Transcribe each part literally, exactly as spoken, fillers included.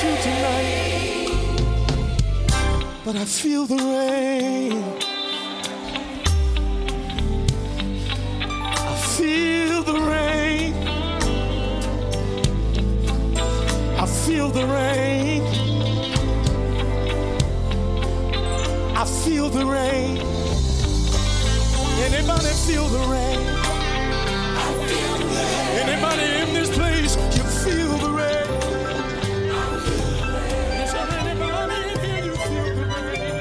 you tonight, but I feel the rain. I feel the rain. I feel the rain. I feel the rain. Anybody feel the rain? I feel the rain. Anybody in this place, you feel the rain? I feel the rain. Is there anybody in here, you feel the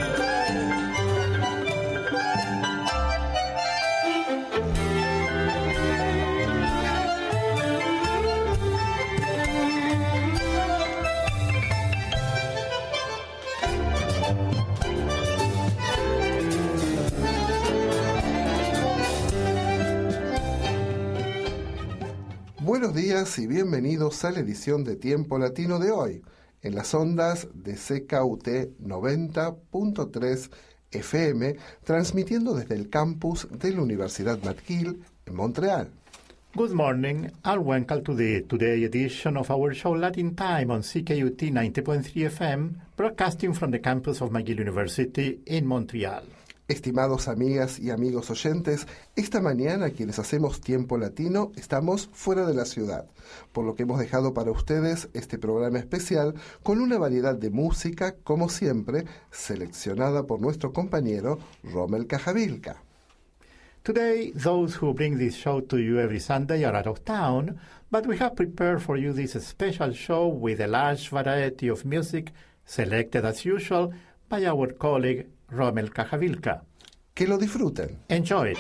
Buenos días y bienvenidos a la edición de Tiempo Latino de hoy, en las ondas de C K U T noventa punto tres F M, transmitiendo desde el campus de la Universidad McGill en Montreal. Good morning and welcome to the today edition of our show Latin Time on C K U T ninety point three F M, broadcasting from the campus of McGill University in Montreal. Estimados amigas y amigos oyentes, esta mañana quienes hacemos Tiempo Latino estamos fuera de la ciudad, por lo que hemos dejado para ustedes este programa especial con una variedad de música, como siempre, seleccionada por nuestro compañero Rommel Cajavilka. Today, those who bring this show to you every Sunday are out of town, but we have prepared for you this special show with a large variety of music selected as usual by our colleague Rommel Cajavilka. Que lo disfruten. Enjoy it.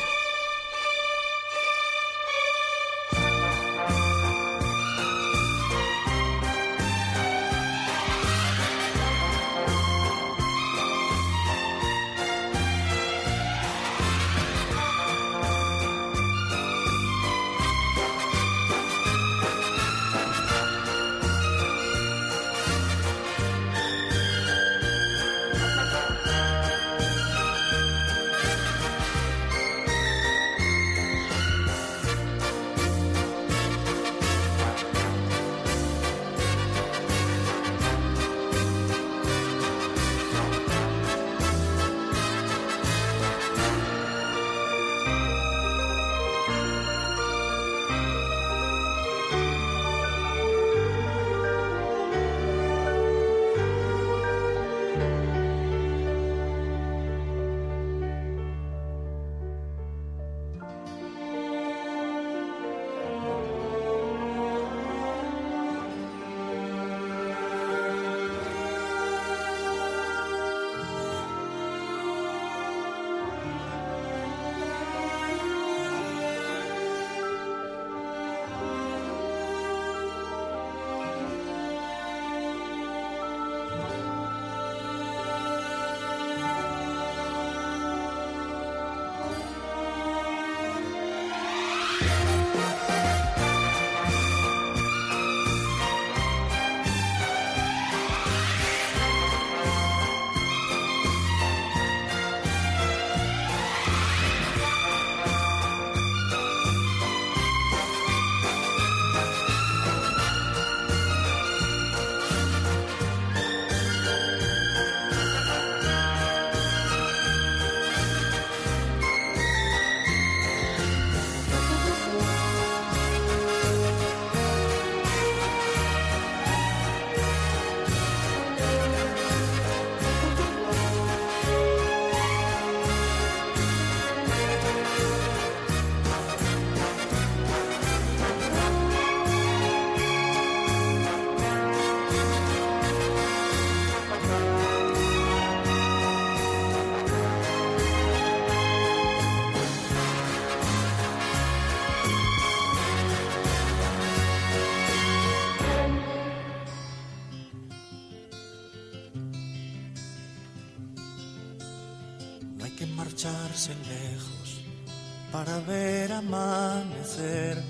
Marcharse lejos para ver amanecer,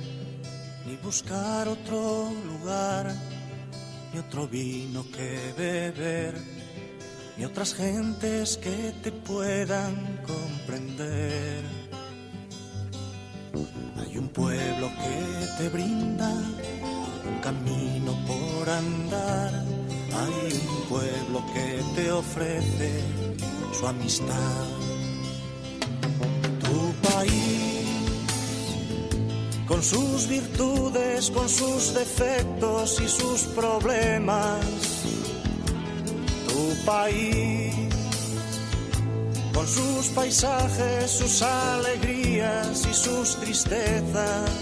ni buscar otro lugar, ni otro vino que beber, ni otras gentes que te puedan comprender. Hay un pueblo que te brinda un camino por andar, hay un pueblo que te ofrece su amistad. Tu país, con sus virtudes, con sus defectos y sus problemas. Tu país, con sus paisajes, sus alegrías y sus tristezas.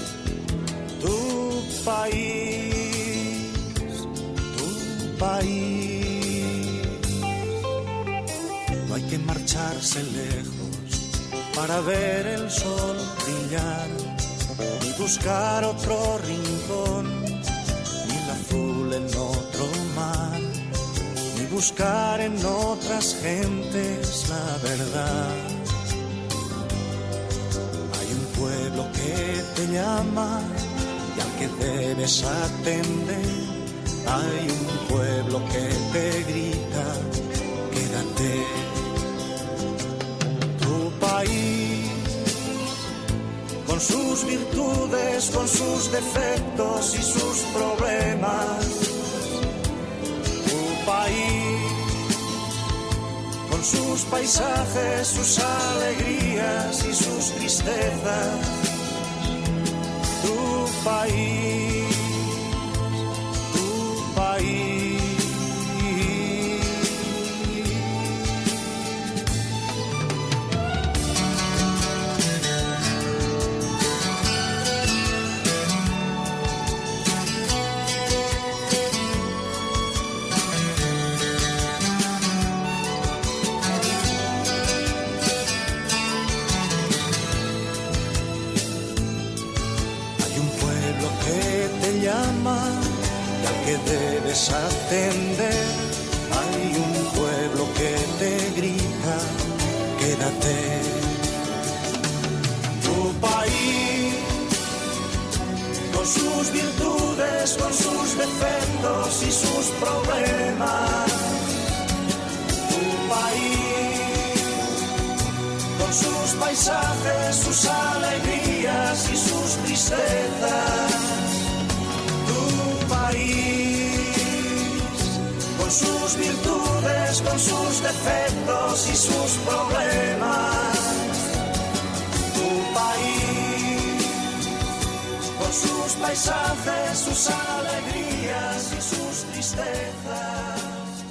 Tu país, tu país. No hay que marcharse lejos para ver el sol brillar, ni buscar otro rincón, ni el azul en otro mar, ni buscar en otras gentes la verdad. Hay un pueblo que te llama y al que debes atender. Hay un pueblo que te grita, quédate. Tu país, con sus virtudes, con sus defectos y sus problemas. Tu país, con sus paisajes, sus alegrías y sus tristezas. Tu país, tu país. Y al que debes atender. Hay un pueblo que te grita, quédate. Tu país, con sus virtudes, con sus defectos y sus problemas. Tu país, con sus paisajes, sus alegrías y sus tristezas. Con sus virtudes, con sus defectos y sus problemas. Tu país, con sus paisajes, sus alegrías y sus tristezas.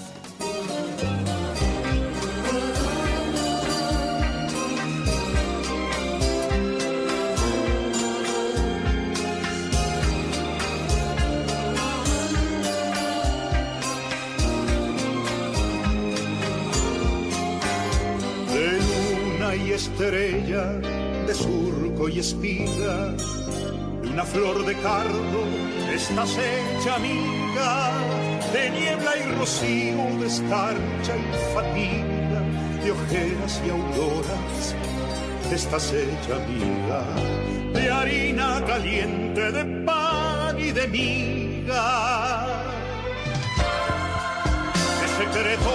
Y estrella, de surco y espiga, de una flor de cardo estás hecha amiga, de niebla y rocío, de escarcha y fatiga, de ojeras y auroras estás hecha amiga, de harina caliente, de pan y de miga, de secreto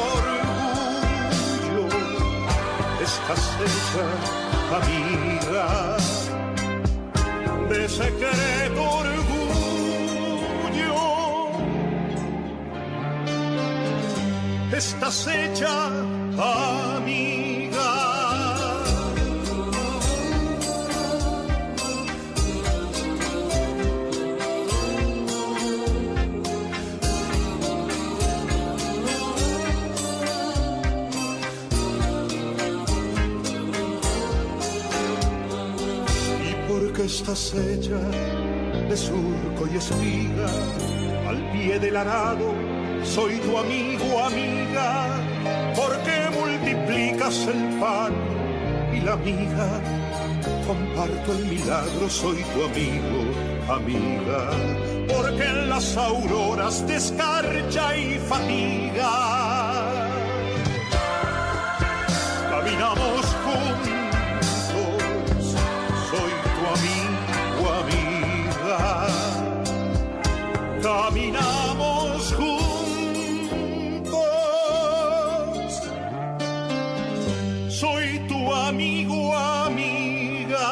estás hecha amiga, de secreto orgullo, estás hecha amiga. Que estás hecha de surco y espiga, al pie del arado soy tu amigo, amiga, porque multiplicas el pan y la miga, comparto el milagro, soy tu amigo, amiga, porque en las auroras de escarcha y fatiga caminamos juntos. Caminamos juntos, soy tu amigo, amiga.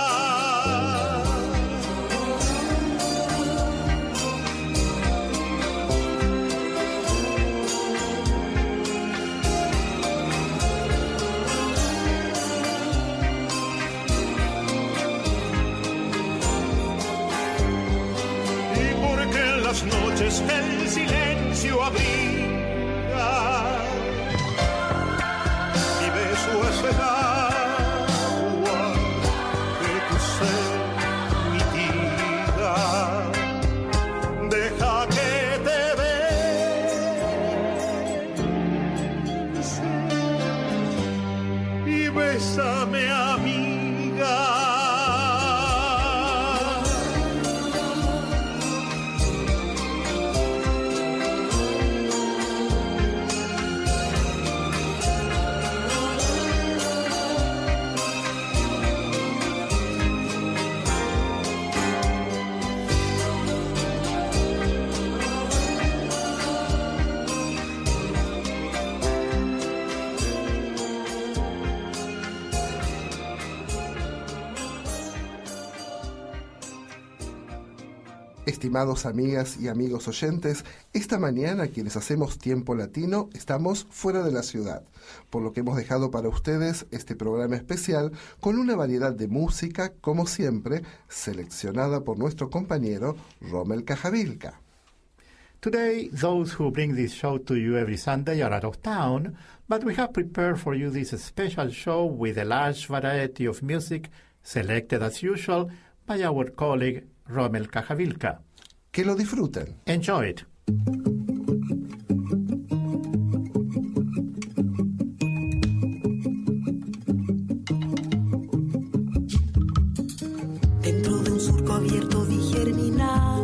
las noches el silencio abriga. Mi beso es el agua de tu ser mitiga. Deja que te bese y bésame, amiga. Estimados amigas y amigos oyentes, esta mañana quienes hacemos Tiempo Latino estamos fuera de la ciudad, por lo que hemos dejado para ustedes este programa especial con una variedad de música, como siempre, seleccionada por nuestro compañero Rommel Cajavilca. Today, those who bring this show to you every Sunday are out of town, but we have prepared for you this special show with a large variety of music selected as usual by our colleague Rommel Cajavilca. Que lo disfruten. Enjoy it. Dentro de un surco abierto vi germinar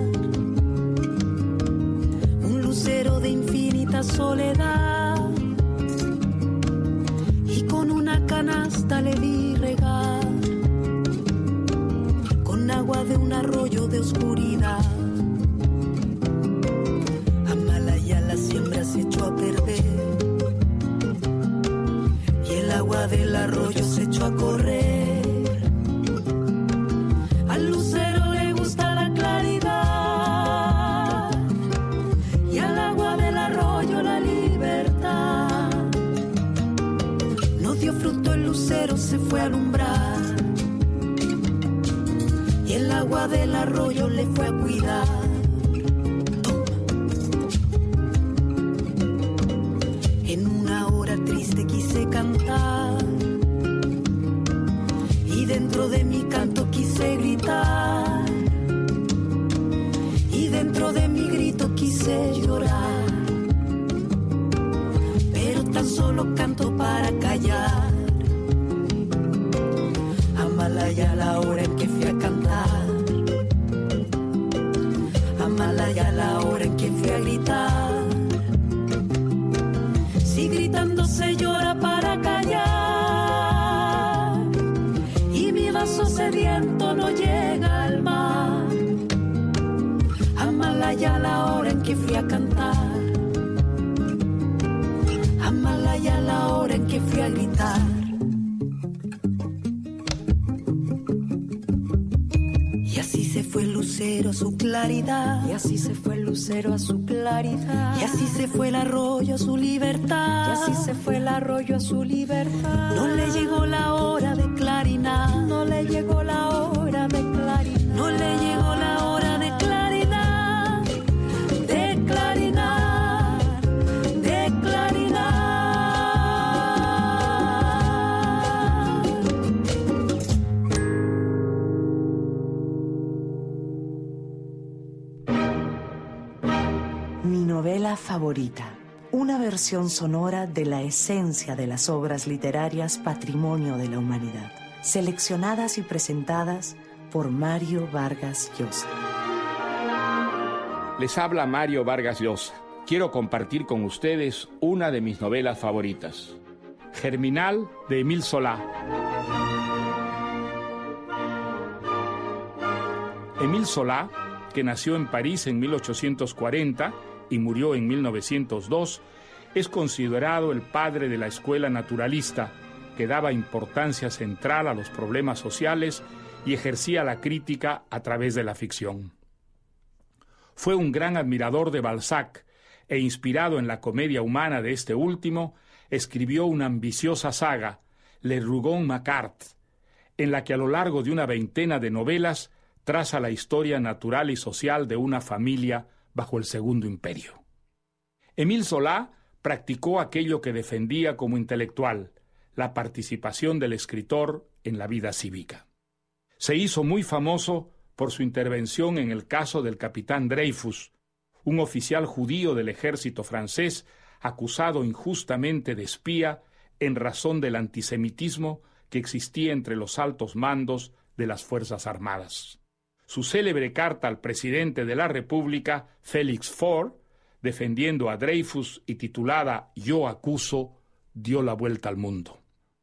un lucero de infinita soledad, y con una canasta le vi regar con agua de un arroyo de oscuridad. Amalaya la siembra se echó a perder y el agua del arroyo se echó a correr. Al lucero le gusta la claridad y al agua del arroyo la libertad. No dio fruto el lucero, se fue a alumbrar, y el agua del arroyo le fue a cuidar. Toma. En una hora triste quise cantar, y dentro de mi canto quise gritar, y dentro de mi grito quise llorar, pero tan solo canto para callar. Amalaya la hora en que fui a cantar, Amalaya la hora en que fui a gritar. Si gritando se llora para callar, y mi vaso sediento no llega al mar. Amalaya la hora en que fui a cantar, Amalaya la hora en que fui a gritar. Y así se fue el lucero a su claridad, y así se fue el lucero a su claridad, y así se fue el arroyo a su libertad, y así se fue el arroyo a su libertad. No le llegó la hora de clarinar, no le llegó la hora de clarinar, no le llegó la hora de claridad, de clarinar, de clarinar. Mi novela favorita, una versión sonora de la esencia de las obras literarias Patrimonio de la Humanidad, seleccionadas y presentadas por Mario Vargas Llosa. Les habla Mario Vargas Llosa. Quiero compartir con ustedes una de mis novelas favoritas, Germinal, de Émile Zola. Émile Zola, que nació en París en mil ochocientos cuarenta y murió en mil novecientos dos, es considerado el padre de la escuela naturalista, que daba importancia central a los problemas sociales y ejercía la crítica a través de la ficción. Fue un gran admirador de Balzac e, inspirado en la comedia humana de este último, escribió una ambiciosa saga, Le Rougon-Macquart, en la que a lo largo de una veintena de novelas traza la historia natural y social de una familia bajo el Segundo Imperio. Émile Zola practicó aquello que defendía como intelectual, la participación del escritor en la vida cívica. Se hizo muy famoso por su intervención en el caso del capitán Dreyfus, un oficial judío del ejército francés acusado injustamente de espía en razón del antisemitismo que existía entre los altos mandos de las Fuerzas Armadas. Su célebre carta al presidente de la República, Félix Faure, defendiendo a Dreyfus y titulada Yo acuso, dio la vuelta al mundo.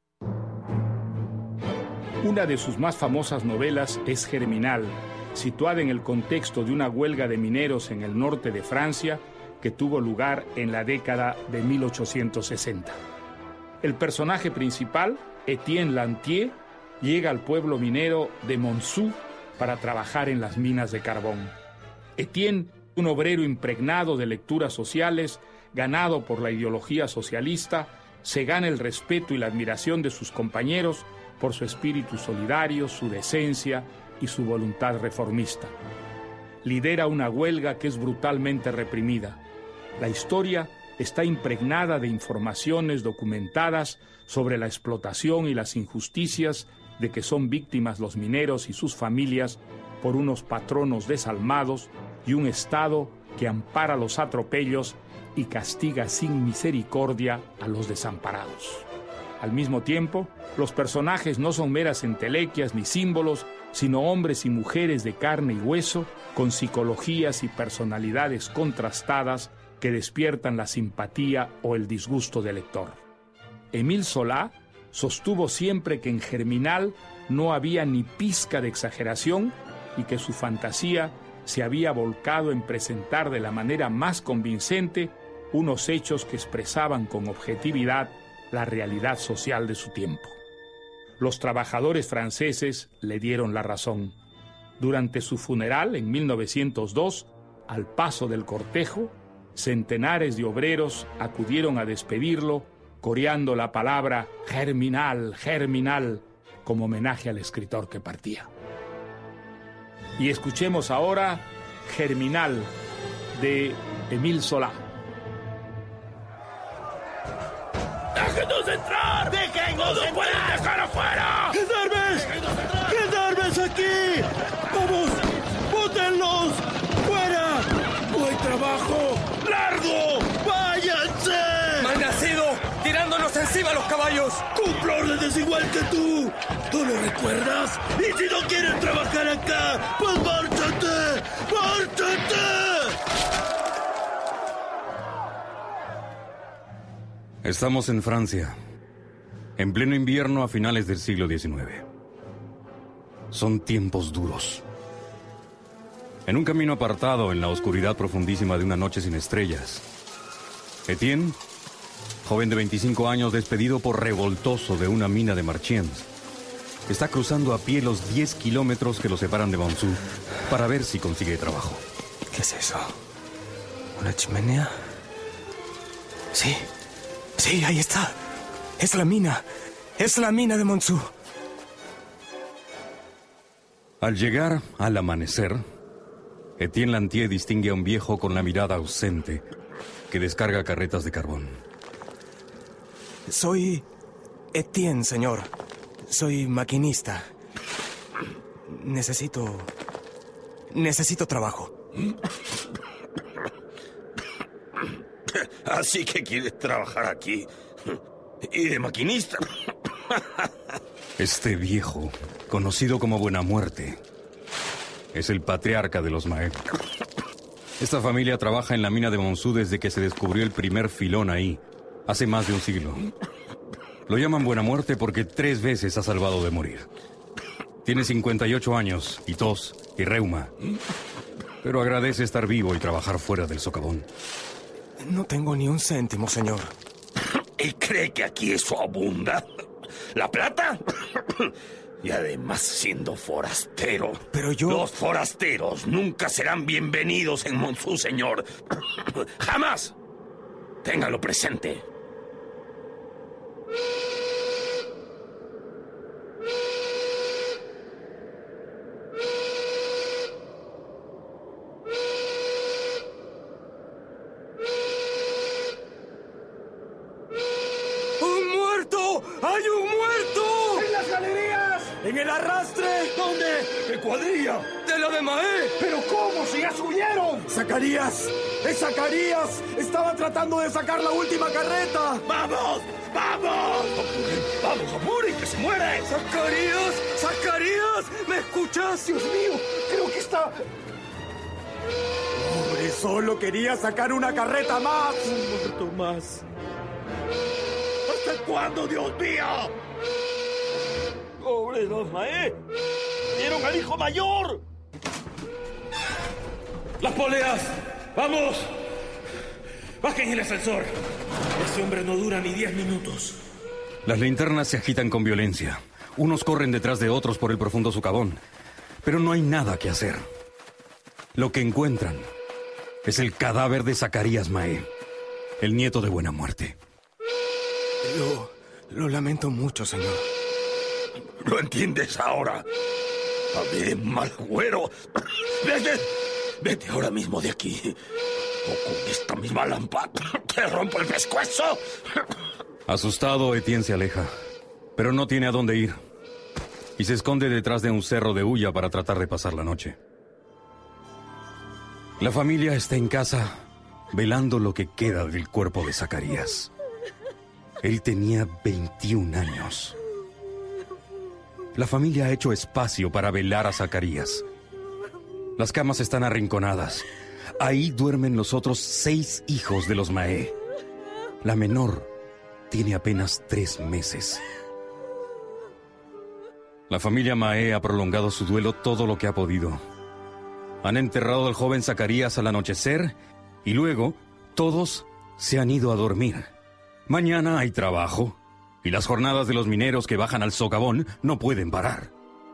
Una de sus más famosas novelas es Germinal, situada en el contexto de una huelga de mineros en el norte de Francia que tuvo lugar en la década de mil ochocientos sesenta. El personaje principal, Etienne Lantier, llega al pueblo minero de Montsou para trabajar en las minas de carbón. Etienne, un obrero impregnado de lecturas sociales, ganado por la ideología socialista, se gana el respeto y la admiración de sus compañeros por su espíritu solidario, su decencia y su voluntad reformista. Lidera una huelga que es brutalmente reprimida. La historia está impregnada de informaciones documentadas sobre la explotación y las injusticias de que son víctimas los mineros y sus familias por unos patronos desalmados y un Estado que ampara los atropellos y castiga sin misericordia a los desamparados. Al mismo tiempo, los personajes no son meras entelequias ni símbolos, sino hombres y mujeres de carne y hueso, con psicologías y personalidades contrastadas que despiertan la simpatía o el disgusto del lector. Émile Zola sostuvo siempre que en Germinal no había ni pizca de exageración y que su fantasía se había volcado en presentar de la manera más convincente unos hechos que expresaban con objetividad la realidad social de su tiempo. Los trabajadores franceses le dieron la razón. Durante su funeral en mil novecientos dos, al paso del cortejo, centenares de obreros acudieron a despedirlo, coreando la palabra Germinal, Germinal, como homenaje al escritor que partía. Y escuchemos ahora Germinal, de Émile Zola. ¡Déjenos entrar! ¡Déjenos ¡No entrar! ¡Pueden dejar afuera! ¡Gendarmes! ¡Gendarmes aquí! ¡Vamos! ¡Bótenlos! ¡Fuera! ¡No hay trabajo! ¡Largo! ¡Váyanse! ¡Malnacido! ¡Tirándonos encima los caballos! ¡Cumplo órdenes igual que tú! ¿Tú lo recuerdas? ¡Y si no quieren trabajar acá, pues márchate! ¡Márchate! Estamos en Francia, en pleno invierno a finales del siglo diecinueve. Son tiempos duros. En un camino apartado en la oscuridad profundísima de una noche sin estrellas, Etienne, joven de veinticinco años despedido por revoltoso de una mina de Marchiennes, está cruzando a pie los diez kilómetros que lo separan de Montsou para ver si consigue trabajo. ¿Qué es eso? ¿Una chimenea? Sí. Sí, ahí está. Es la mina. Es la mina de Montsou. Al llegar al amanecer, Etienne Lantier distingue a un viejo con la mirada ausente que descarga carretas de carbón. Soy Etienne, señor. Soy maquinista. Necesito... Necesito trabajo. Así que quieres trabajar aquí. Y de maquinista. Este viejo, conocido como Buena Muerte, es el patriarca de los Maek. Esta familia trabaja en la mina de Montsou desde que se descubrió el primer filón ahí, hace más de un siglo. Lo llaman Buena Muerte porque tres veces ha salvado de morir. Tiene cincuenta y ocho años, y tos, y reuma. Pero agradece estar vivo y trabajar fuera del socavón. No tengo ni un céntimo, señor. ¿Y cree que aquí eso abunda? ¿La plata? Y además siendo forastero. Pero yo... Los forasteros nunca serán bienvenidos en Montsou, señor. ¡Jamás! Téngalo presente. ¡Hay un muerto! ¡En las galerías! ¡En el arrastre! ¿Dónde? ¿Qué cuadrilla? ¡De la de Mahé! ¿Pero cómo? ¡Si ya subieron! ¡Zacarías! ¡Es Zacarías! ¡Estaba tratando de sacar la última carreta! ¡Vamos! ¡Vamos! ¡Vamos, apuren, que se muere! ¡Zacarías! ¡Zacarías! ¿Me escuchas? ¡Dios mío! Creo que está... Pobre, solo quería sacar una carreta más. Un muerto más. ¿Hasta cuándo, Dios mío? Pobre Don Mahé. ¡Dieron al hijo mayor! ¡Las poleas! ¡Vamos! ¡Bajen el ascensor! Ese hombre no dura ni diez minutos. Las linternas se agitan con violencia. Unos corren detrás de otros por el profundo socavón. Pero no hay nada que hacer. Lo que encuentran es el cadáver de Zacarías Mahé, el nieto de Buena Muerte. Lo, lo lamento mucho, señor. ¿Lo entiendes ahora? También, mal güero. Vete, vete ahora mismo de aquí. O con esta misma lámpara te rompo el pescuezo. Asustado, Etienne se aleja, pero no tiene a dónde ir. Y se esconde detrás de un cerro de hulla para tratar de pasar la noche. La familia está en casa, velando lo que queda del cuerpo de Zacarías. Él tenía veintiún años. La familia ha hecho espacio para velar a Zacarías. Las camas están arrinconadas. Ahí duermen los otros seis hijos de los Mahé. La menor tiene apenas tres meses. La familia Mahé ha prolongado su duelo todo lo que ha podido. Han enterrado al joven Zacarías al anochecer y luego todos se han ido a dormir. Mañana hay trabajo y las jornadas de los mineros que bajan al socavón no pueden parar.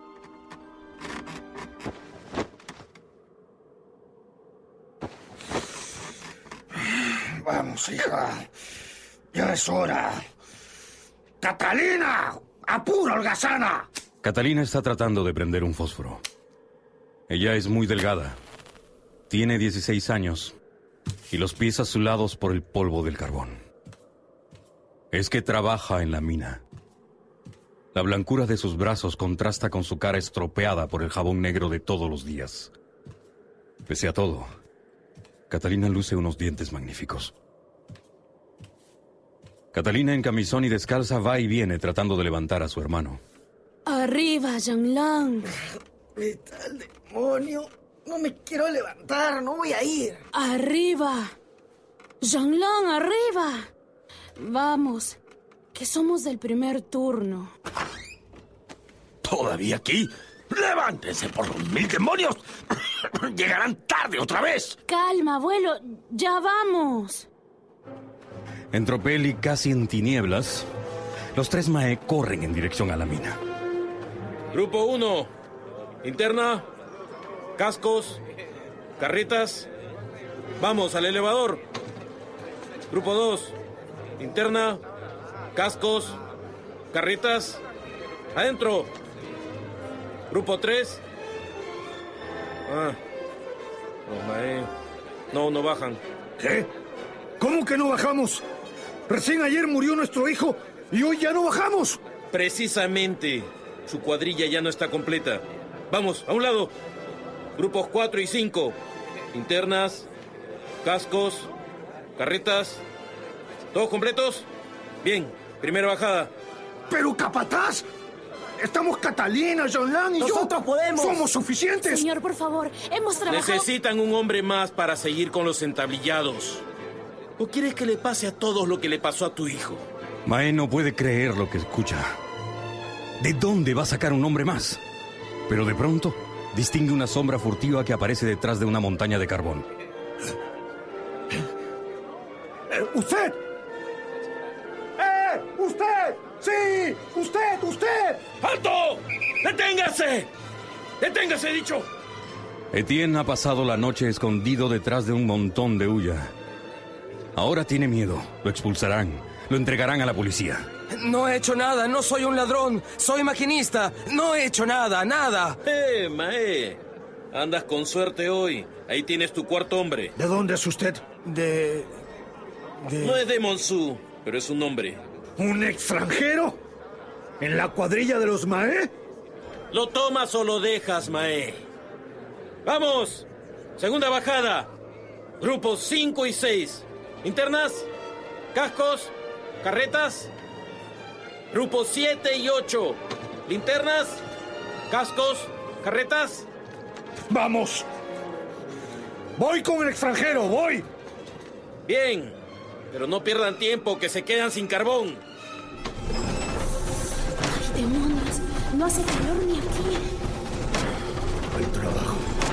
Vamos, hija. Ya es hora. ¡Catalina! ¡Apura, holgazana! Catalina está tratando de prender un fósforo. Ella es muy delgada. Tiene dieciséis años y los pies azulados por el polvo del carbón. Es que trabaja en la mina. La blancura de sus brazos contrasta con su cara estropeada por el jabón negro de todos los días. Pese a todo, Catalina luce unos dientes magníficos. Catalina, en camisón y descalza, va y viene tratando de levantar a su hermano. Arriba, Jean-Lang. Vete al demonio. No me quiero levantar, no voy a ir. Arriba. Jean-Lang, arriba. Vamos, que somos del primer turno. ¿Todavía aquí? ¡Levántense por los mil demonios! ¡Llegarán tarde otra vez! Calma, abuelo, ya vamos. En tropel y casi en tinieblas, los tres Mahé corren en dirección a la mina. Grupo uno, linterna, cascos, carretas. Vamos al elevador. Grupo dos, linterna, cascos, carretas. Adentro. Grupo tres. Ah, los Mahé. No, no bajan. ¿Qué? ¿Cómo que no bajamos? Recién ayer murió nuestro hijo y hoy ya no bajamos. Precisamente. Su cuadrilla ya no está completa. Vamos, a un lado. Grupos cuatro y cinco. Linternas, cascos, carretas. ¿Todos completos? Bien, primera bajada. ¡Pero capataz! Estamos Catalina, Jean-Lang y yo. ¡Nosotros podemos! ¡Somos suficientes! Señor, por favor, hemos trabajado... Necesitan un hombre más para seguir con los entablillados. ¿O quieres que le pase a todos lo que le pasó a tu hijo? Mahé no puede creer lo que escucha. ¿De dónde va a sacar un hombre más? Pero de pronto distingue una sombra furtiva que aparece detrás de una montaña de carbón. Eh, ¡Usted! ¡Eh! ¡Usted! ¡Sí! ¡Usted! ¡Usted! ¡Alto! ¡Deténgase! ¡Deténgase, he dicho! Etienne ha pasado la noche escondido detrás de un montón de hulla. Ahora tiene miedo. Lo expulsarán. Lo entregarán a la policía. No he hecho nada. No soy un ladrón. Soy maquinista. No he hecho nada. Nada. ¡Eh, Mahé! Andas con suerte hoy. Ahí tienes tu cuarto hombre. ¿De dónde es usted? De... de... No es de Monzú, pero es un hombre. ¿Un extranjero? ¿En la cuadrilla de los Mae? ¿Lo tomas o lo dejas, Mae? ¡Vamos! Segunda bajada. Grupos cinco y seis. Linternas, cascos, carretas. Grupos siete y ocho. Linternas, cascos, carretas. ¡Vamos! ¡Voy con el extranjero, voy! Bien, pero no pierdan tiempo, que se quedan sin carbón. ¡Ay, demonios! No hace calor ni aquí. Hay trabajo.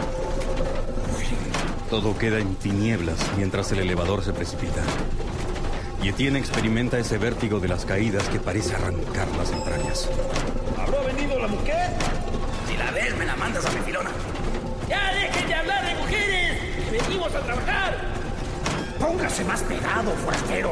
Todo queda en tinieblas mientras el elevador se precipita. Y Etienne experimenta ese vértigo de las caídas que parece arrancar las entrañas. ¿Habrá venido la mujer? Si la ves, me la mandas a mi filona. ¡Ya dejen de hablar de mujeres! ¡Venimos a trabajar! Póngase más pegado, forastero.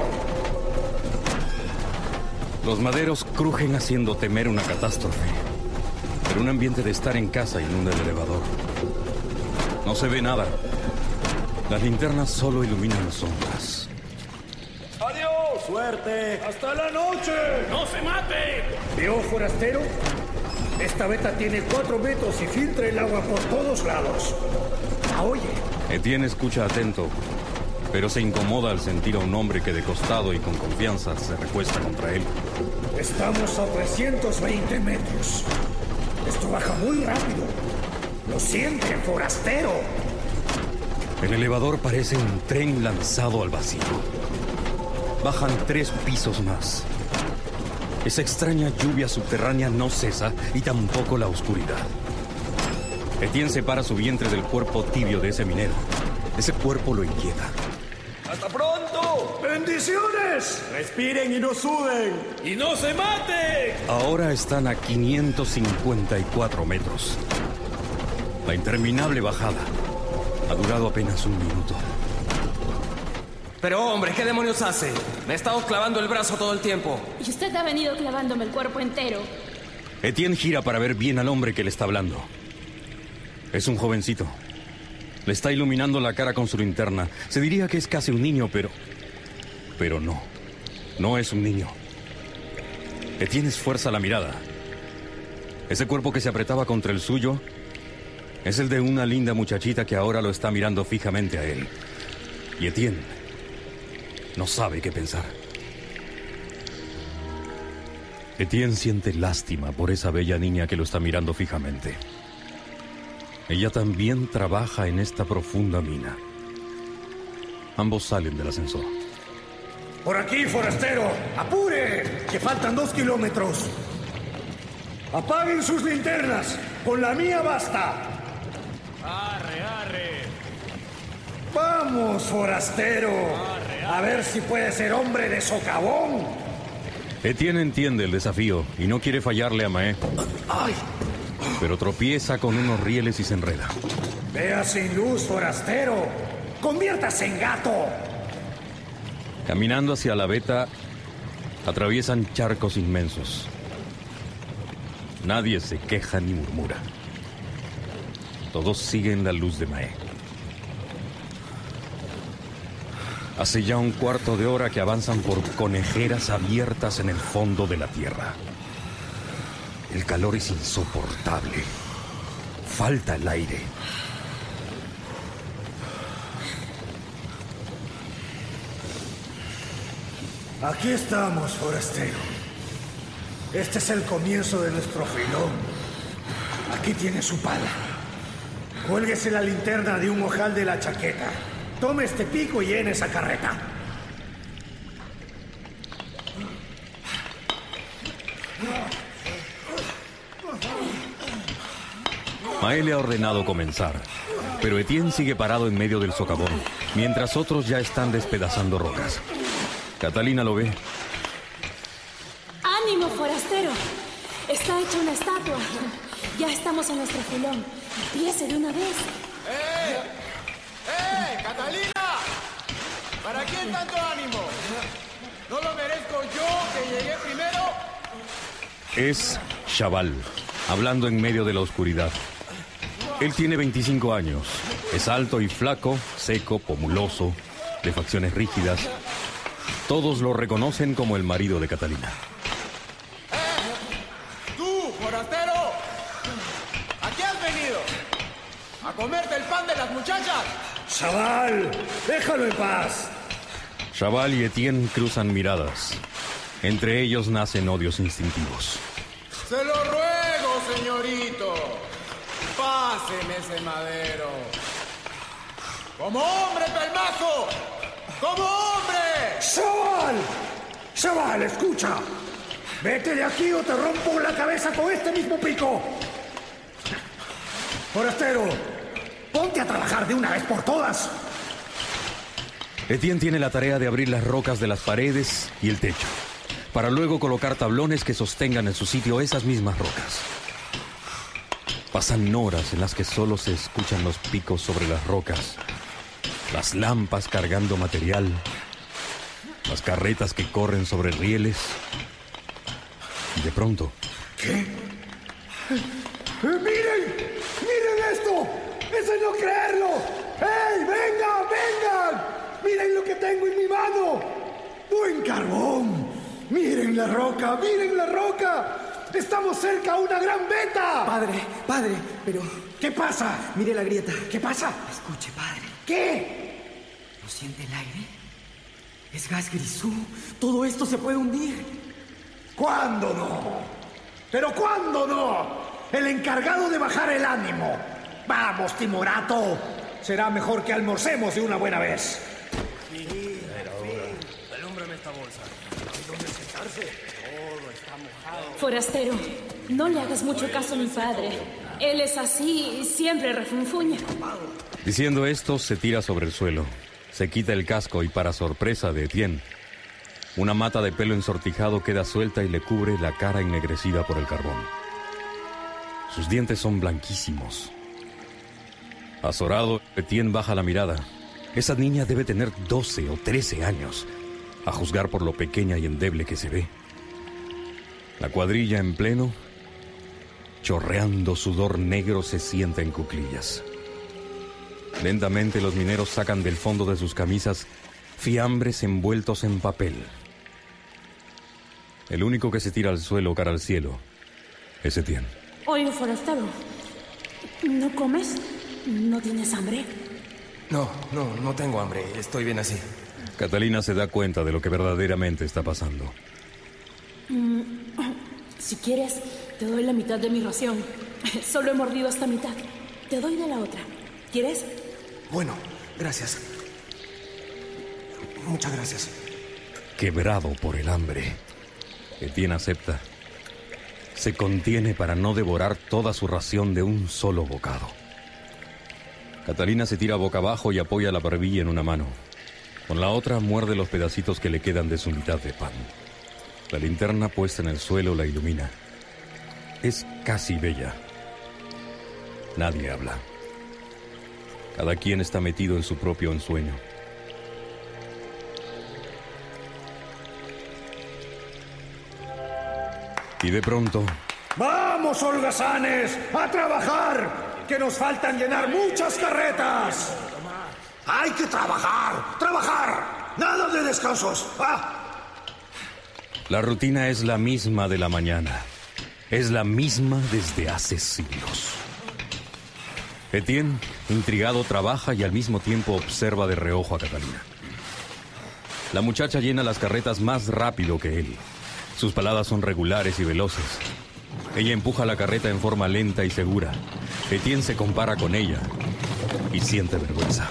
Los maderos crujen haciendo temer una catástrofe. Pero un ambiente de estar en casa inunda el elevador. No se ve nada. Las linternas solo iluminan sombras. ¡Adiós! ¡Suerte! ¡Hasta la noche! ¡No se mate! ¿Vio, forastero? Esta veta tiene cuatro metros y filtra el agua por todos lados. ¿La oye? Etienne escucha atento, pero se incomoda al sentir a un hombre que de costado y con confianza se recuesta contra él. Estamos a trescientos veinte metros. Esto baja muy rápido. ¿Lo siente, forastero? El elevador parece un tren lanzado al vacío. Bajan tres pisos más. Esa extraña lluvia subterránea no cesa y tampoco la oscuridad. Etienne separa su vientre del cuerpo tibio de ese minero. Ese cuerpo lo inquieta. ¡Hasta pronto! ¡Bendiciones! Respiren y no suden. ¡Y no se maten! Ahora están a quinientos cincuenta y cuatro metros. La interminable bajada ha durado apenas un minuto. Pero hombre, ¿qué demonios hace? Me he estado clavando el brazo todo el tiempo. Y usted ha venido clavándome el cuerpo entero. Etienne gira para ver bien al hombre que le está hablando. Es un jovencito. Le está iluminando la cara con su linterna. Se diría que es casi un niño, pero... Pero no. No es un niño. Etienne esfuerza la mirada. Ese cuerpo que se apretaba contra el suyo es el de una linda muchachita que ahora lo está mirando fijamente a él. Y Etienne no sabe qué pensar. Etienne siente lástima por esa bella niña que lo está mirando fijamente. Ella también trabaja en esta profunda mina. Ambos salen del ascensor. ¡Por aquí, forastero! ¡Apure! ¡Que faltan dos kilómetros! ¡Apaguen sus linternas! ¡Con la mía basta! ¡Arre, arre! ¡Vamos, forastero! Arre, arre. A ver si puede ser hombre de socavón. Etienne entiende el desafío y no quiere fallarle a Mae. ¡Ay! Pero tropieza con unos rieles y se enreda. Vea sin luz, forastero. ¡Conviértase en gato! Caminando hacia la veta, atraviesan charcos inmensos. Nadie se queja ni murmura. Todos siguen la luz de Mae. Hace ya un cuarto de hora que avanzan por conejeras abiertas en el fondo de la tierra. El calor es insoportable. Falta el aire. Aquí estamos, forastero. Este es el comienzo de nuestro filón. Aquí tiene su pala. Cuélguese la linterna de un ojal de la chaqueta. Tome este pico y llene esa carreta. Mae le ha ordenado comenzar, pero Etienne sigue parado en medio del socavón, mientras otros ya están despedazando rocas. Catalina lo ve. ¡Ánimo, forastero! Está hecha una estatua. Ya estamos en nuestro filón. Empiece de una vez. ¡Eh! ¡Eh! ¡Catalina! ¿Para quién tanto ánimo? ¿No lo merezco yo que llegué primero? Es Chaval, hablando en medio de la oscuridad. Él tiene veinticinco años. Es alto y flaco, seco, pomuloso, de facciones rígidas. Todos lo reconocen como el marido de Catalina. ¡Eh! ¡Tú, forastero! ¿A qué has venido? ¿A comerte el pan de las muchachas? ¡Chaval! ¡Déjalo en paz! Chaval y Etienne cruzan miradas. Entre ellos nacen odios instintivos. ¡Se lo ruego, señorito! ¡Páseme ese madero! ¡Como hombre, pelmazo! ¡Como hombre! ¡Chaval! ¡Chaval, escucha! ¡Vete de aquí o te rompo la cabeza con este mismo pico! ¡Forastero! ¡Ponte a trabajar de una vez por todas! Etienne tiene la tarea de abrir las rocas de las paredes y el techo, para luego colocar tablones que sostengan en su sitio esas mismas rocas. Pasan horas en las que solo se escuchan los picos sobre las rocas, las lampas cargando material, las carretas que corren sobre rieles. Y de pronto... ¿Qué? ¡Eh, ¡Miren! ¡Miren esto! ¡Es de no creerlo! ¡Hey, vengan, vengan! ¡Miren lo que tengo en mi mano! ¡Buen carbón! ¡Miren la roca! ¡Miren la roca! ¡Estamos cerca a una gran veta! Padre, padre, pero... ¿Qué pasa? Mire la grieta. ¿Qué pasa? Escuche, padre. ¿Qué? ¿No siente el aire? Es gas grisú. Todo esto se puede hundir. ¿Cuándo no? ¿Pero cuándo no? El encargado de bajar el ánimo. ¡Vamos, Timorato! Será mejor que almorcemos de una buena vez. Sí, pero... Alúmbrame esta bolsa. ¿Hay dónde sentarse? Todo está mojado. Forastero, no le hagas mucho caso a mi padre. Él es así y siempre refunfuña. Diciendo esto, se tira sobre el suelo, se quita el casco y, para sorpresa de Etienne, una mata de pelo ensortijado queda suelta y le cubre la cara ennegrecida por el carbón. Sus dientes son blanquísimos. Azorado, Etienne baja la mirada. Esa niña debe tener doce o trece años, a juzgar por lo pequeña y endeble que se ve. La cuadrilla en pleno, chorreando sudor negro, se sienta en cuclillas. Lentamente los mineros sacan del fondo de sus camisas fiambres envueltos en papel. El único que se tira al suelo cara al cielo es Etienne. Oye, forastero, ¿no comes? ¿No tienes hambre? No, no, no tengo hambre. Estoy bien así. Catalina se da cuenta de lo que verdaderamente está pasando. Mm, si quieres, te doy la mitad de mi ración. Solo he mordido esta mitad. Te doy de la otra. ¿Quieres? Bueno, gracias. Muchas gracias. Quebrado por el hambre, Etienne acepta. Se contiene para no devorar toda su ración de un solo bocado. Catalina se tira boca abajo y apoya la barbilla en una mano. Con la otra muerde los pedacitos que le quedan de su mitad de pan. La linterna puesta en el suelo la ilumina. Es casi bella. Nadie habla. Cada quien está metido en su propio ensueño. Y de pronto... ¡Vamos, holgazanes! ¡A trabajar! ¡Que nos faltan llenar muchas carretas! ¡Hay que trabajar! ¡Trabajar! ¡Nada de descansos! ¡Ah! La rutina es la misma de la mañana. Es la misma desde hace siglos. Etienne, intrigado, trabaja y al mismo tiempo observa de reojo a Catalina. La muchacha llena las carretas más rápido que él. Sus paladas son regulares y veloces. Ella empuja la carreta en forma lenta y segura. Etienne se compara con ella y siente vergüenza.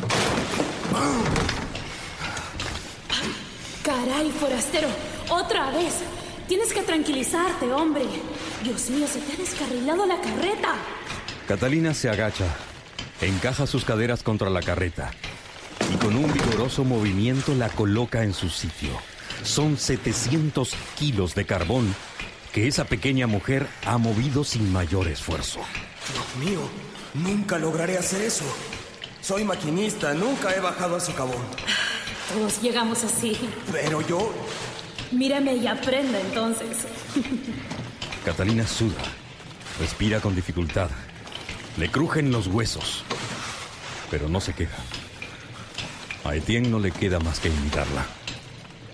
Caray, forastero, otra vez. Tienes que tranquilizarte, hombre. Dios mío, se te ha descarrilado la carreta. Catalina se agacha, encaja sus caderas contra la carreta y con un vigoroso movimiento la coloca en su sitio. Son setecientos kilos de carbón que esa pequeña mujer ha movido sin mayor esfuerzo. Dios mío, nunca lograré hacer eso. Soy maquinista, nunca he bajado a socavón. Todos llegamos así. Pero yo... Mírame y aprenda entonces. Catalina suda, respira con dificultad, le crujen los huesos, pero no se queja. A Etienne no le queda más que imitarla.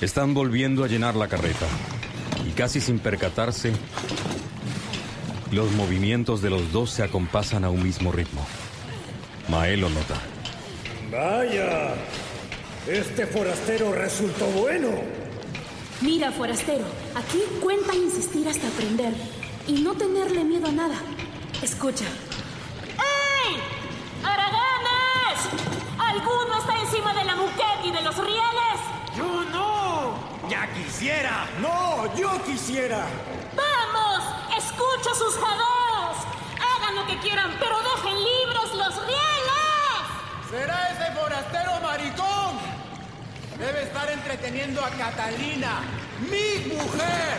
Están volviendo a llenar la carreta y casi sin percatarse, los movimientos de los dos se acompasan a un mismo ritmo. Mahé lo nota. Vaya, este forastero resultó bueno. Mira, forastero, aquí cuenta insistir hasta aprender y no tenerle miedo a nada. Escucha. ¡Ey! ¡Araganes! ¿Alguno está encima de la muqueta y de los rieles? ¡Yo no! ¡Ya quisiera! ¡No, yo quisiera! ¡Vamos! ¡Escucho sus jadeos! Hagan lo que quieran, pero dejen libres los rieles. ¿Será ese forastero maricón? Debe estar entreteniendo a Catalina, mi mujer.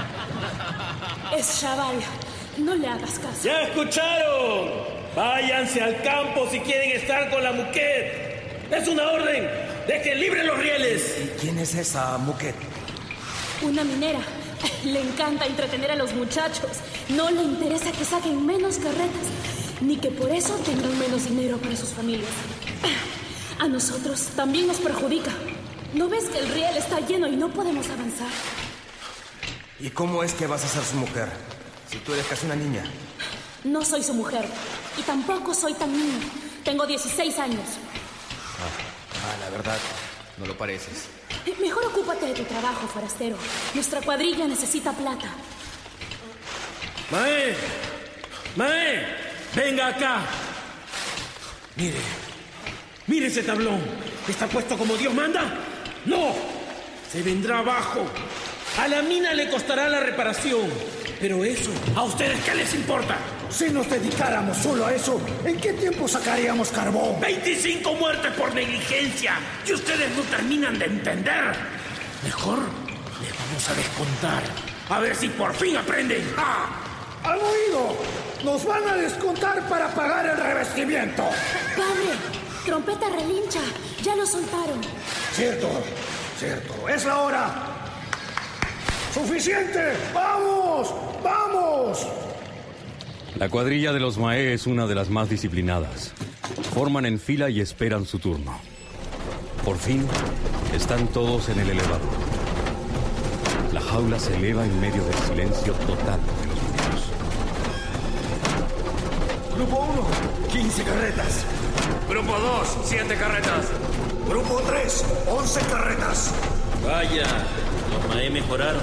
Es chaval. No le hagas caso. ¡Ya escucharon! Váyanse al campo si quieren estar con la muquet. ¡Es una orden! ¡Dejen libres los rieles! ¿Y quién es esa muquet? Una minera. Le encanta entretener a los muchachos. No le interesa que saquen menos carretas, ni que por eso tengan menos dinero para sus familias. A nosotros también nos perjudica. ¿No ves que el riel está lleno y no podemos avanzar? ¿Y cómo es que vas a ser su mujer? Si tú eres casi una niña. No soy su mujer. Y tampoco soy tan niña. Tengo dieciséis años. Ah, ah, la verdad, no lo pareces. Mejor ocúpate de tu trabajo, forastero. Nuestra cuadrilla necesita plata. ¡Mahé! ¡Mahé! ¡Venga acá! Mire, mire ese tablón. ¿Está puesto como Dios manda? ¡No! Se vendrá abajo. A la mina le costará la reparación. Pero eso, ¿a ustedes qué les importa? Si nos dedicáramos solo a eso, ¿en qué tiempo sacaríamos carbón? veinticinco muertes por negligencia. Y ustedes no terminan de entender. Mejor les vamos a descontar. A ver si por fin aprenden. ¡Ah! ¡Han oído! ¡Nos van a descontar para pagar el revestimiento! ¡Padre! ¡Trompeta relincha! ¡Ya lo soltaron! Cierto, cierto. ¡Es la hora! ¡Suficiente! ¡Vamos! ¡Vamos! La cuadrilla de los Mahé es una de las más disciplinadas. Forman en fila y esperan su turno. Por fin, están todos en el elevador. La jaula se eleva en medio del silencio total de los mineros. Grupo uno, quince carretas. Grupo dos, siete carretas. Grupo tres, once carretas. Vaya, los Mahé mejoraron.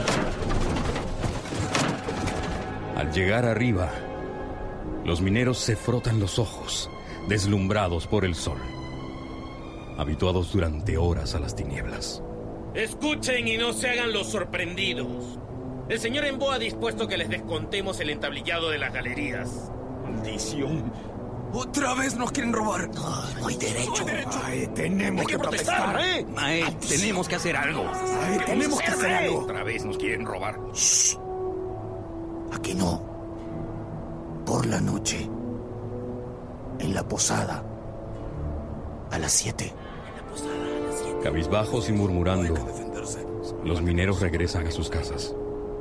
Al llegar arriba, los mineros se frotan los ojos, deslumbrados por el sol, habituados durante horas a las tinieblas. Escuchen y no se hagan los sorprendidos. El señor Embo ha dispuesto que les descontemos el entablillado de las galerías. ¡Maldición! ¡Otra vez nos quieren robar! No, no hay derecho. Ay, tenemos Hay que protestar, ¿eh? Mahé, tenemos que hacer algo. Ay, tenemos que hacer algo. Otra vez nos quieren robar. Shh. Aquí no. Por la noche. En la posada. A las siete. Cabizbajos y murmurando, los mineros regresan a sus casas.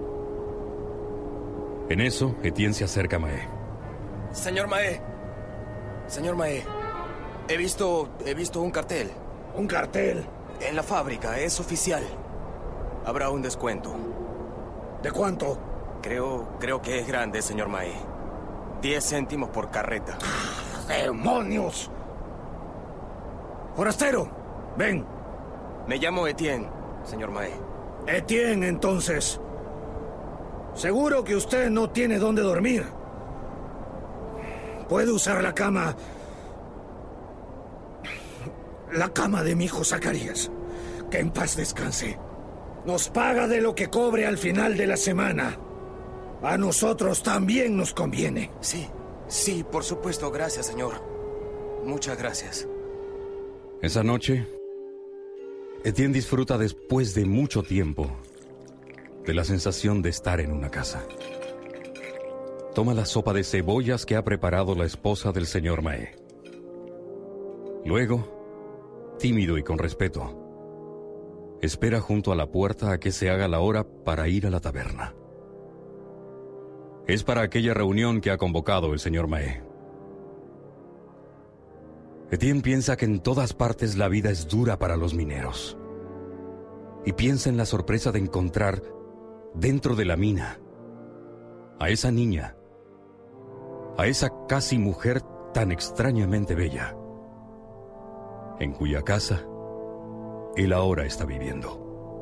En eso, Etienne se acerca a Mahé. Señor Mahé. Señor Mahé. He visto... he visto un cartel. ¿Un cartel? En la fábrica, es oficial. Habrá un descuento. ¿De cuánto? Creo... creo que es grande, señor Mahé. Diez céntimos por carreta. ¡Demonios! Forastero, ven. Me llamo Etienne, señor Mahé. Etienne, entonces. Seguro que usted no tiene dónde dormir. Puede usar la cama... La cama de mi hijo Zacarías. Que en paz descanse. Nos paga de lo que cobre al final de la semana. A nosotros también nos conviene. Sí, sí, por supuesto. Gracias, señor. Muchas gracias. Esa noche, Etienne disfruta después de mucho tiempo de la sensación de estar en una casa. Toma la sopa de cebollas que ha preparado la esposa del señor Mahé. Luego, tímido y con respeto, espera junto a la puerta a que se haga la hora para ir a la taberna. Es para aquella reunión que ha convocado el señor Mahé. Etienne piensa que en todas partes la vida es dura para los mineros. y piensa en la sorpresa de encontrar dentro de la mina a esa niña, a esa casi mujer tan extrañamente bella, en cuya casa él ahora está viviendo.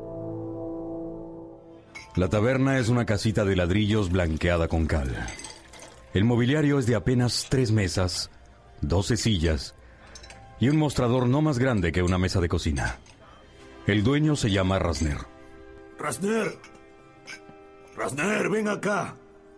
La taberna es una casita de ladrillos blanqueada con cal. El mobiliario es de apenas tres mesas, doce sillas y un mostrador no más grande que una mesa de cocina. El dueño se llama Rasner. Rasner. Rasner, ven acá.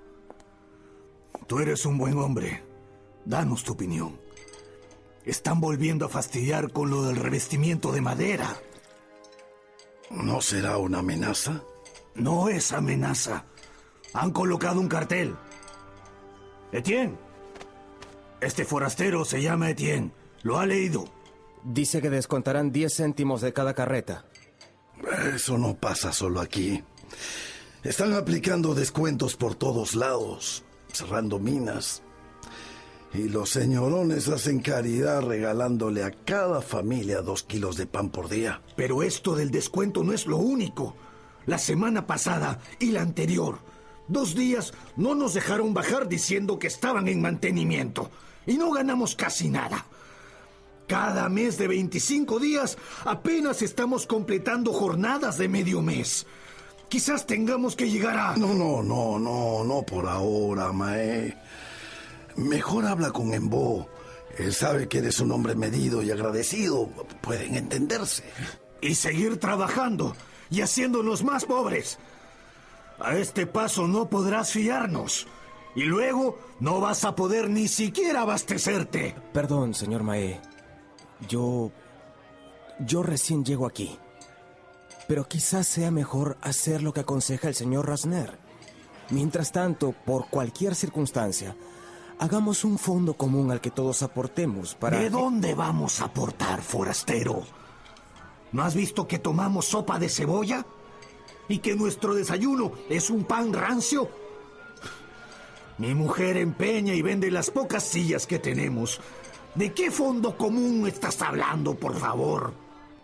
Tú eres un buen hombre. Danos tu opinión. Están volviendo a fastidiar con lo del revestimiento de madera. ¿No será una amenaza? No es amenaza. Han colocado un cartel. Etienne. Este forastero se llama Etienne. ¿Lo ha leído? Dice que descontarán diez céntimos de cada carreta. Eso no pasa solo aquí. Están aplicando descuentos por todos lados, cerrando minas. Y los señorones hacen caridad regalándole a cada familia dos kilos de pan por día. Pero esto del descuento no es lo único. La semana pasada y la anterior, dos días no nos dejaron bajar diciendo que estaban en mantenimiento. Y no ganamos casi nada. Cada mes de veinticinco días apenas estamos completando jornadas de medio mes. Quizás tengamos que llegar a... No, no, no, no, no por ahora, Mae. Mejor habla con Embo. Él sabe que eres un hombre medido y agradecido. Pueden entenderse. Y seguir trabajando y haciéndonos más pobres. A este paso no podrás fiarnos. Y luego no vas a poder ni siquiera abastecerte. Perdón, señor Mae. Yo... Yo recién llego aquí. Pero quizás sea mejor hacer lo que aconseja el señor Rasner. Mientras tanto, por cualquier circunstancia, hagamos un fondo común al que todos aportemos para... ¿De dónde vamos a aportar, forastero? ¿No has visto que tomamos sopa de cebolla? ¿Y que nuestro desayuno es un pan rancio? Mi mujer empeña y vende las pocas sillas que tenemos. ¿De qué fondo común estás hablando, por favor?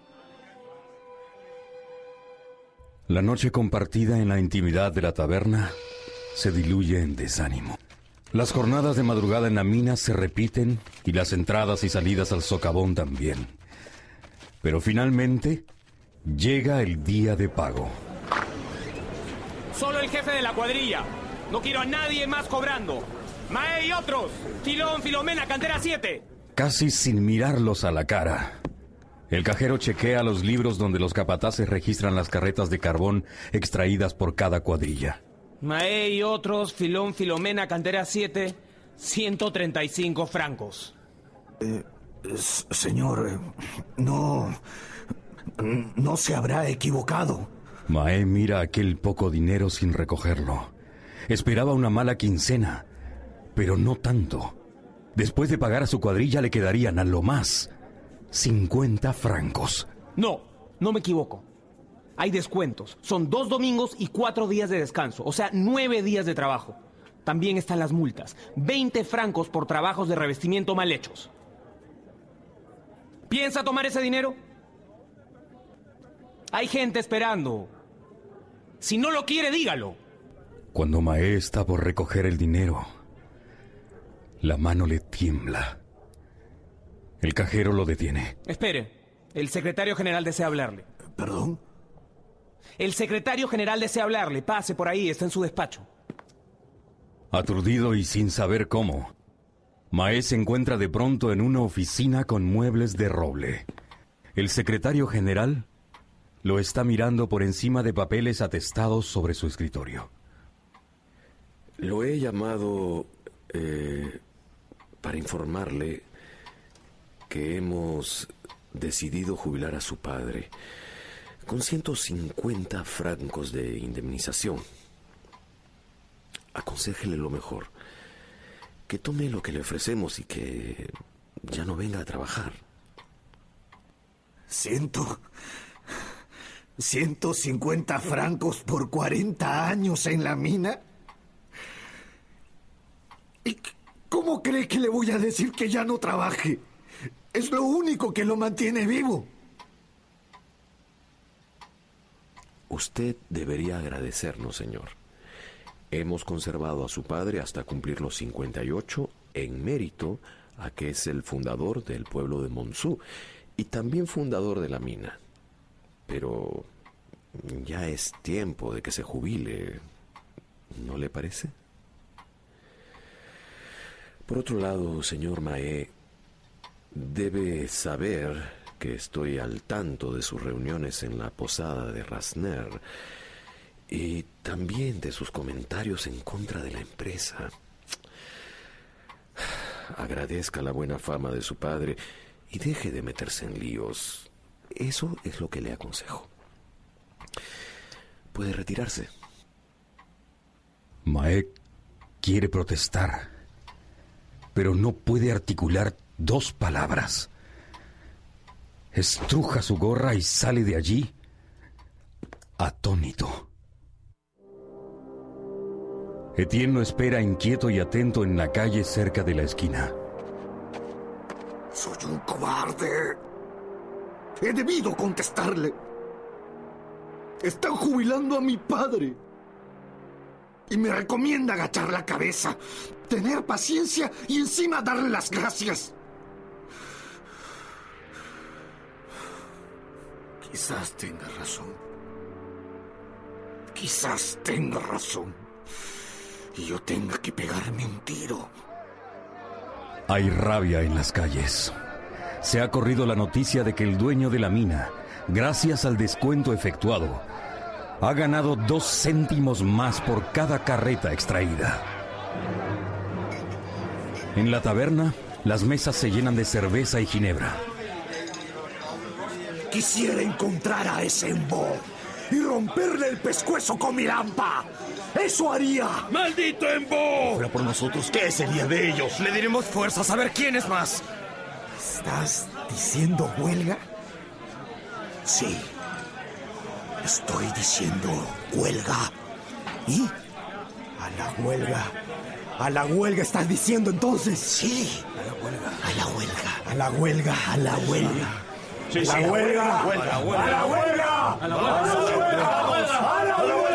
La noche compartida en la intimidad de la taberna se diluye en desánimo. Las jornadas de madrugada en la mina se repiten y las entradas y salidas al socavón también. Pero finalmente llega el día de pago. Solo el jefe de la cuadrilla. No quiero a nadie más cobrando. Mae y otros. Filón, Filomena, cantera siete. Casi sin mirarlos a la cara, el cajero chequea los libros donde los capataces registran las carretas de carbón extraídas por cada cuadrilla. Mae y otros, Filón, Filomena, cantera siete, ciento treinta y cinco francos. Eh, señor, eh, no... no se habrá equivocado. Mae mira aquel poco dinero sin recogerlo. Esperaba una mala quincena, pero no tanto. Después de pagar a su cuadrilla le quedarían a lo más cincuenta francos. No, no me equivoco. Hay descuentos. Son dos domingos y cuatro días de descanso. O sea, nueve días de trabajo. También están las multas. veinte francos por trabajos de revestimiento mal hechos. ¿Piensa tomar ese dinero? Hay gente esperando. Si no lo quiere, dígalo. Cuando Mae está por recoger el dinero, la mano le tiembla. El cajero lo detiene. Espere, el secretario general desea hablarle. ¿Perdón? El secretario general desea hablarle. Pase por ahí, está en su despacho. Aturdido y sin saber cómo, Mae se encuentra de pronto en una oficina con muebles de roble. El secretario general lo está mirando por encima de papeles atestados sobre su escritorio. Lo he llamado eh, para informarle que hemos decidido jubilar a su padre con ciento cincuenta francos de indemnización. Aconséjele lo mejor, que tome lo que le ofrecemos y que ya no venga a trabajar. Ciento... ¿ciento cincuenta francos por cuarenta años en la mina? ¿Y cómo cree que le voy a decir que ya no trabaje? Es lo único que lo mantiene vivo. Usted debería agradecernos, señor. Hemos conservado a su padre hasta cumplir los cincuenta y ocho en mérito a que es el fundador del pueblo de Monzú y también fundador de la mina. Pero ya es tiempo de que se jubile, ¿no le parece? Por otro lado, señor Mahé, debe saber que estoy al tanto de sus reuniones en la posada de Rasner y también de sus comentarios en contra de la empresa. Agradezca la buena fama de su padre y deje de meterse en líos. Eso es lo que le aconsejo. Puede retirarse. Mahé quiere protestar, pero no puede articular dos palabras. Estruja su gorra y sale de allí atónito. Etienne lo espera inquieto y atento en la calle cerca de la esquina. Soy un cobarde. He debido contestarle. Están jubilando a mi padre. Y me recomienda agachar la cabeza, tener paciencia y encima darle las gracias. Quizás tenga razón. Quizás tenga razón. Y yo tenga que pegarme un tiro. Hay rabia en las calles. Se ha corrido la noticia de que el dueño de la mina, gracias al descuento efectuado, ha ganado dos céntimos más por cada carreta extraída. En la taberna, las mesas se llenan de cerveza y ginebra. Quisiera encontrar a ese Embo y romperle el pescuezo con mi lampa. ¡Eso haría! ¡Maldito Embo! Fuera por nosotros, ¿qué sería de ellos? Le diremos fuerzas a ver quién es más. ¿Estás diciendo huelga? Sí. Estoy diciendo huelga. ¿Y? A la huelga. ¿A la huelga estás diciendo entonces? Sí. A la huelga. A la huelga. A la huelga. A la huelga. Sí, sí. A la huelga. A la huelga. A la huelga. A la huelga. A la huelga.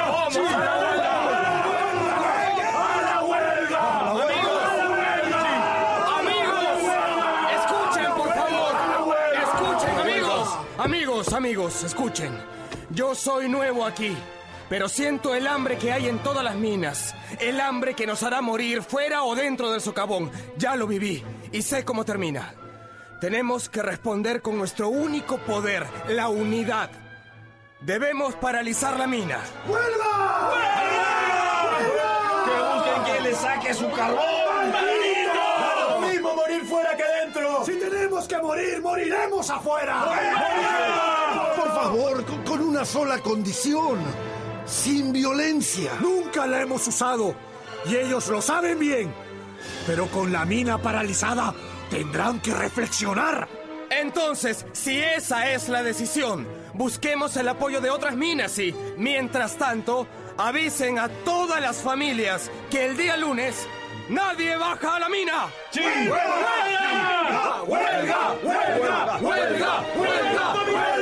Amigos, amigos, escuchen. Yo soy nuevo aquí, pero siento el hambre que hay en todas las minas. El hambre que nos hará morir fuera o dentro del socavón. Ya lo viví y sé cómo termina. Tenemos que responder con nuestro único poder, la unidad. Debemos paralizar la mina. ¡Huelga! ¡Huelga! ¡Que busquen quien le saque su carbón! ¡Lo mismo morir fuera que dentro! ¡Si tenemos que morir, moriremos afuera! Por favor, con, con una sola condición. Sin violencia. Nunca la hemos usado. Y ellos lo saben bien. Pero con la mina paralizada, tendrán que reflexionar. Entonces, si esa es la decisión, busquemos el apoyo de otras minas y, mientras tanto, avisen a todas las familias que el día lunes nadie baja a la mina. ¡Sí! ¡Huelga! ¡Huelga! ¡Huelga! ¡Huelga! ¡Huelga! ¡Huelga!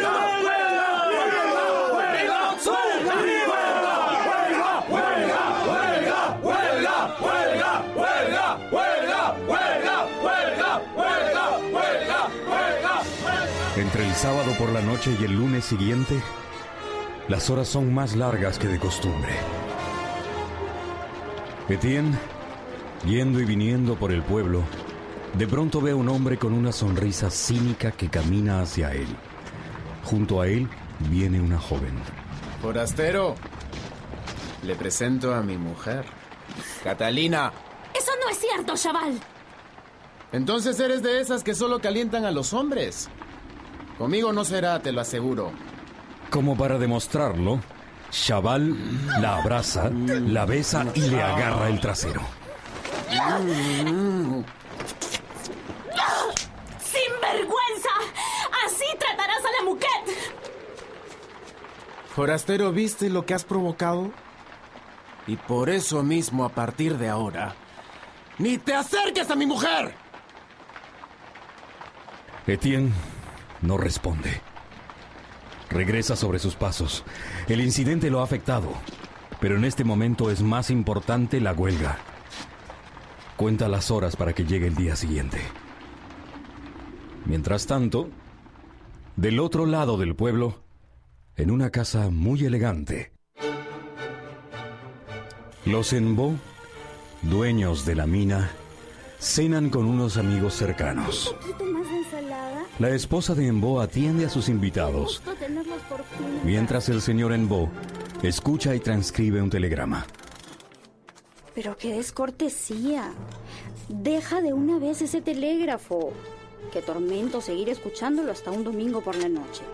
Entre el sábado por la noche y el lunes siguiente, las horas son más largas que de costumbre. Etienne, yendo y viniendo por el pueblo, de pronto ve a un hombre con una sonrisa cínica que camina hacia él. Junto a él viene una joven. Forastero, le presento a mi mujer, Catalina. Eso no es cierto, chaval. Entonces eres de esas que solo calientan a los hombres. Conmigo no será, te lo aseguro. Como para demostrarlo, Chaval la abraza, la besa y le agarra el trasero. ¡Sinvergüenza! ¡Así tratarás a la muquet! Forastero, ¿viste lo que has provocado? Y por eso mismo, a partir de ahora, ¡ni te acerques a mi mujer! Etienne no responde. Regresa sobre sus pasos. El incidente lo ha afectado, pero en este momento es más importante la huelga. Cuenta las horas para que llegue el día siguiente. Mientras tanto, del otro lado del pueblo, en una casa muy elegante, los Enbo, dueños de la mina, cenan con unos amigos cercanos. ¿Un poquito más de ensalada? La esposa de Enbo atiende a sus invitados, Gusto tenerlos por fin. mientras el señor Enbo escucha y transcribe un telegrama. Pero qué descortesía. Deja de una vez ese telégrafo. Qué tormento seguir escuchándolo hasta un domingo por la noche.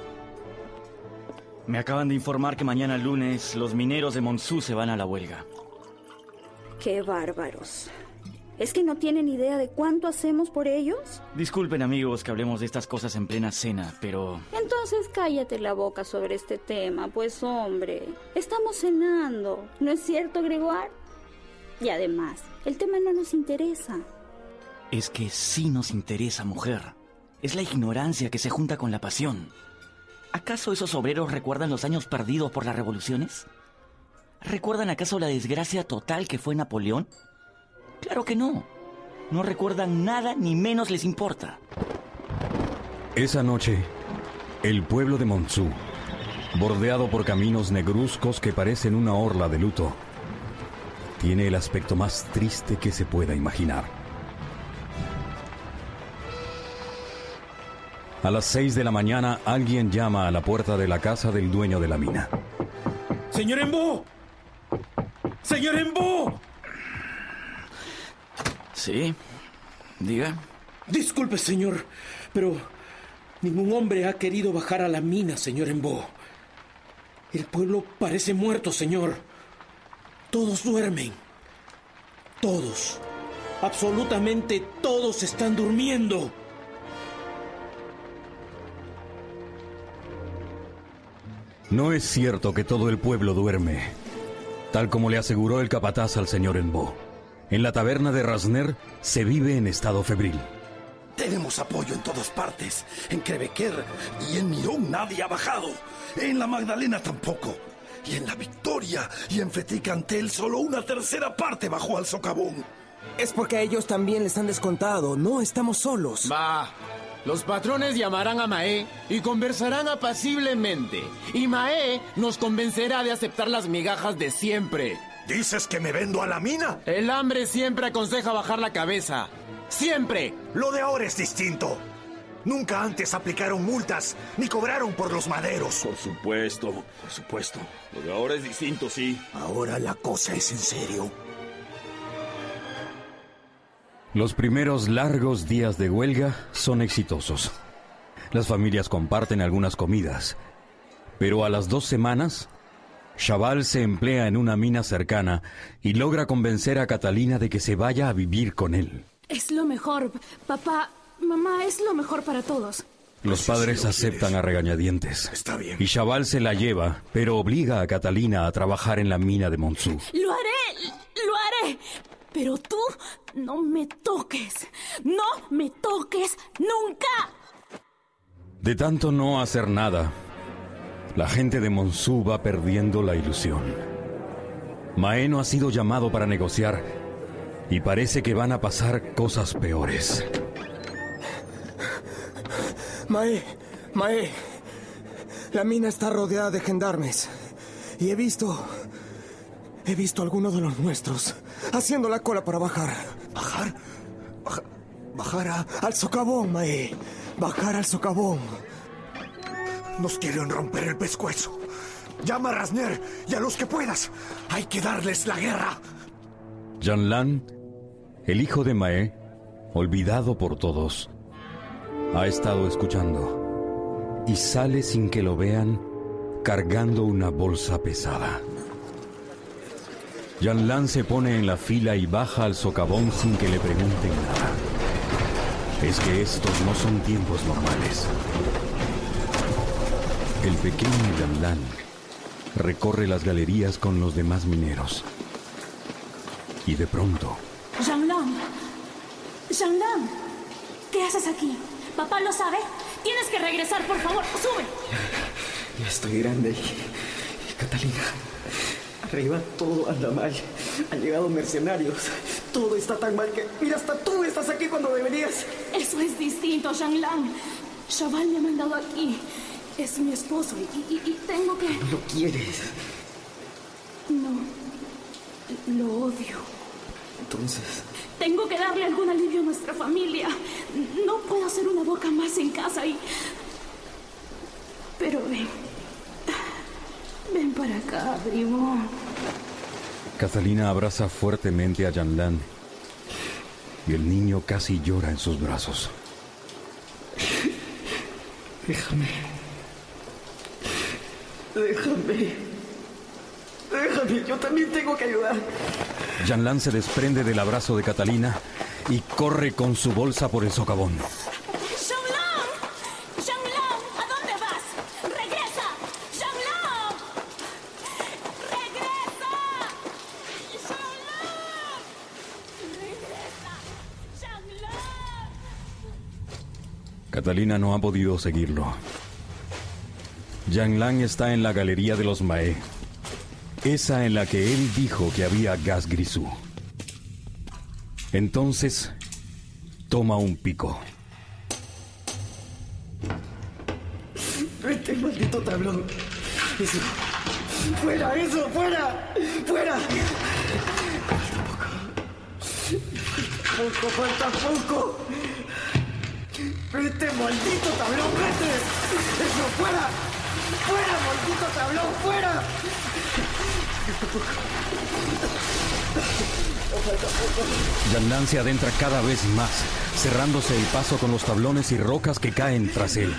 Me acaban de informar que mañana lunes los mineros de Monzú se van a la huelga. Qué bárbaros. ¿Es que no tienen idea de cuánto hacemos por ellos? Disculpen, amigos, que hablemos de estas cosas en plena cena, pero... Entonces cállate la boca sobre este tema, pues hombre. Estamos cenando, ¿no es cierto, Gregoire? Y además, el tema no nos interesa. Es que sí nos interesa, mujer. Es la ignorancia que se junta con la pasión. ¿Acaso esos obreros recuerdan los años perdidos por las revoluciones? ¿Recuerdan acaso la desgracia total que fue Napoleón? Claro que no. No recuerdan nada ni menos les importa. Esa noche, el pueblo de Monzú, bordeado por caminos negruzcos que parecen una orla de luto, tiene el aspecto más triste que se pueda imaginar. A las seis de la mañana, alguien llama a la puerta de la casa del dueño de la mina. ¡Señor Enbo! ¡Señor Enbo! Sí, diga. Disculpe, señor, pero ningún hombre ha querido bajar a la mina, señor Enbo. El pueblo parece muerto, señor. Todos duermen. Todos. Absolutamente todos están durmiendo. No es cierto que todo el pueblo duerme, tal como le aseguró el capataz al señor Enbo. En la taberna de Rasner se vive en estado febril. Tenemos apoyo en todas partes. En Crevequer y en Mirón nadie ha bajado. En la Magdalena tampoco. Y en la Victoria y en Feticantel solo una tercera parte bajó al socavón. Es porque a ellos también les han descontado. No estamos solos. Va. Los patrones llamarán a Mahé y conversarán apaciblemente. Y Mahé nos convencerá de aceptar las migajas de siempre. ¿Dices que me vendo a la mina? El hambre siempre aconseja bajar la cabeza. ¡Siempre! Lo de ahora es distinto. Nunca antes aplicaron multas ni cobraron por los maderos. Por supuesto, por supuesto. Lo de ahora es distinto, sí. Ahora la cosa es en serio. Los primeros largos días de huelga son exitosos. Las familias comparten algunas comidas, pero a las dos semanas, Chaval se emplea en una mina cercana y logra convencer a Catalina de que se vaya a vivir con él. Es lo mejor, papá, mamá, es lo mejor para todos. Los padres si aceptan a regañadientes. Está bien. Y Chaval se la lleva, pero obliga a Catalina a trabajar en la mina de Monzú. Lo haré, lo haré. Pero tú no me toques. No me toques nunca. De tanto no hacer nada, la gente de Monzú va perdiendo la ilusión. Mahé no ha sido llamado para negociar y parece que van a pasar cosas peores. Mahé, Mahé, la mina está rodeada de gendarmes y he visto, he visto a algunos de los nuestros haciendo la cola para bajar. ¿Bajar? Baja, bajar a, al socavón, Mahé. Bajar al socavón. Nos quieren romper el pescuezo. Llama a Rasner y a los que puedas. Hay que darles la guerra. Jeanlin, el hijo de Mahé, olvidado por todos, ha estado escuchando y sale sin que lo vean cargando una bolsa pesada. Jeanlin se pone en la fila y baja al socavón sin que le pregunten nada. Es que estos no son tiempos normales. El pequeño Jeanlin recorre las galerías con los demás mineros. Y de pronto... Jeanlin, Jeanlin, ¿qué haces aquí? ¿Papá lo sabe? Tienes que regresar, por favor. Sube. Ya estoy grande. Y, Catalina, arriba todo anda mal. Han llegado mercenarios. Todo está tan mal que... Mira, hasta tú estás aquí cuando deberías. Eso es distinto, Jianglan. Chaval me ha mandado aquí. Es mi esposo y, y, y tengo que... No lo quieres. No. Lo odio. Entonces... Tengo que darle algún alivio a nuestra familia. No puedo hacer una boca más en casa y... Pero ven. Ven para acá, primo. Catalina abraza fuertemente a Jianglan y el niño casi llora en sus brazos. Déjame. Déjame. Déjame, yo también tengo que ayudar. Jianglan se desprende del abrazo de Catalina y corre con su bolsa por el socavón. ¡Jianglan! ¡Jianglan! ¿A dónde vas? ¡Regresa! ¡Jianglan! ¡Regresa! ¡Jianglan! ¡Regresa! ¡Jianglan! Catalina no ha podido seguirlo. Jianglan está en la galería de los Mahé, esa en la que él dijo que había gas grisú. Entonces, toma un pico. Vete, maldito tablón. Eso. ¡Fuera, eso! ¡Fuera! ¡Fuera! Falta poco. Falta poco. Vete, maldito tablón, vete. Eso, fuera. ¡Fuera, maldito tablón! ¡Fuera! Jianglan se adentra cada vez más, cerrándose el paso con los tablones y rocas que caen tras él.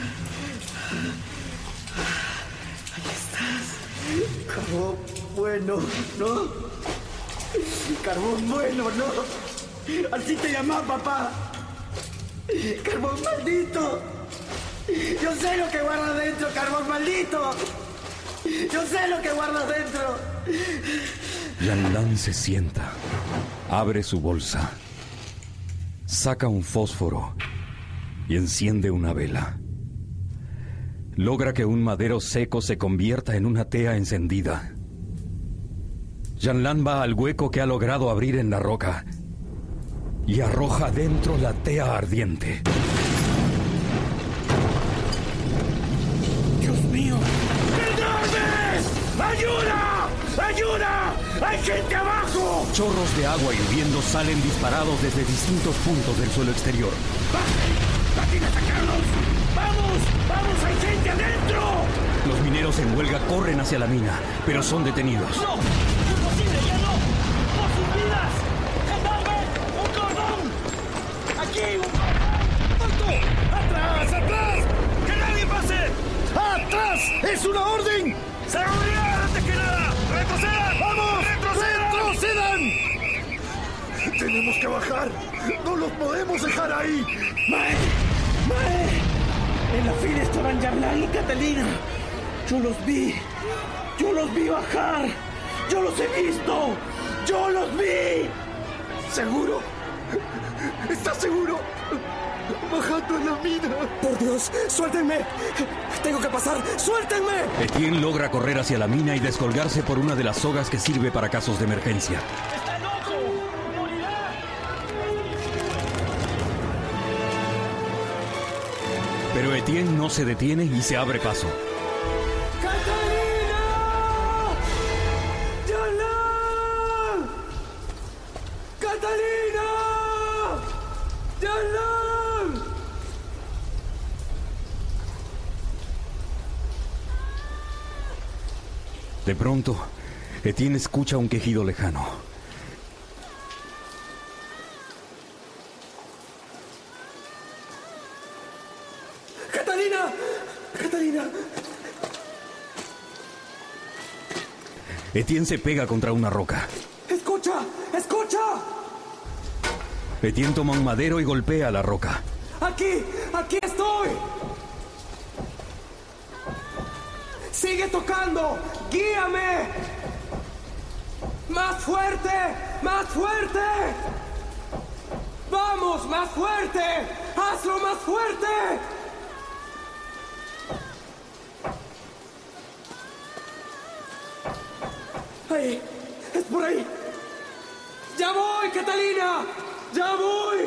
Ahí estás. Carbón bueno, ¿no? Carbón bueno, ¿no? Así te llamás, papá. Carbón maldito. Yo sé lo que guardas dentro, carbón maldito. Yo sé lo que guardas dentro. Jianglan se sienta, abre su bolsa, saca un fósforo y enciende una vela. Logra que un madero seco se convierta en una tea encendida. Jianglan va al hueco que ha logrado abrir en la roca y arroja dentro la tea ardiente. ¡Dios mío! ¡Ayuda! ¡Ayuda! ¡Hay gente abajo! Chorros de agua hirviendo salen disparados desde distintos puntos del suelo exterior. ¡Máquina, sacarlos! ¡Vamos! ¡Vamos! ¡Hay gente adentro! Los mineros en huelga corren hacia la mina, pero son detenidos. ¡No! ¡Imposible! ¡Ya no! ¡Por sus vidas! ¡Gendarmes! ¡Un cordón! ¡Aquí! ¡Un cordón! ¡Alto! ¡Atrás! ¡Atrás! ¡Que nadie pase! ¡Atrás! ¡Es una orden! ¡Seguridad! ¡Antes que nada! ¡Retrocedan! ¡Vamos! ¡Retrocedan! ¡Retrocedan! ¡Tenemos que bajar! ¡No los podemos dejar ahí! ¡Mae! ¡Mae! En la fila estaban Jianglan y Catalina. Yo los vi. Yo los vi bajar. Yo los he visto. Yo los vi. ¿Seguro? ¿Estás seguro? Bajando en la mina. Por Dios, suéltenme. Tengo que pasar. ¡Suéltenme! Etienne logra correr hacia la mina y descolgarse por una de las sogas que sirve para casos de emergencia. ¡Está loco! ¡Morirá! Pero Etienne no se detiene y se abre paso. ¡Catalina! ¡Jianglan! ¡Catalina! ¡Jianglan! De pronto, Etienne escucha un quejido lejano. ¡Catalina! ¡Catalina! Etienne se pega contra una roca. ¡Escucha! ¡Escucha! Etienne toma un madero y golpea la roca. ¡Aquí! ¡Aquí estoy! ¡Sigue tocando! ¡Guíame! ¡Más fuerte! ¡Más fuerte! ¡Vamos! ¡Más fuerte! ¡Hazlo más fuerte! ahí! ¡Es por ahí! ¡Ya voy, Catalina! ¡Ya voy!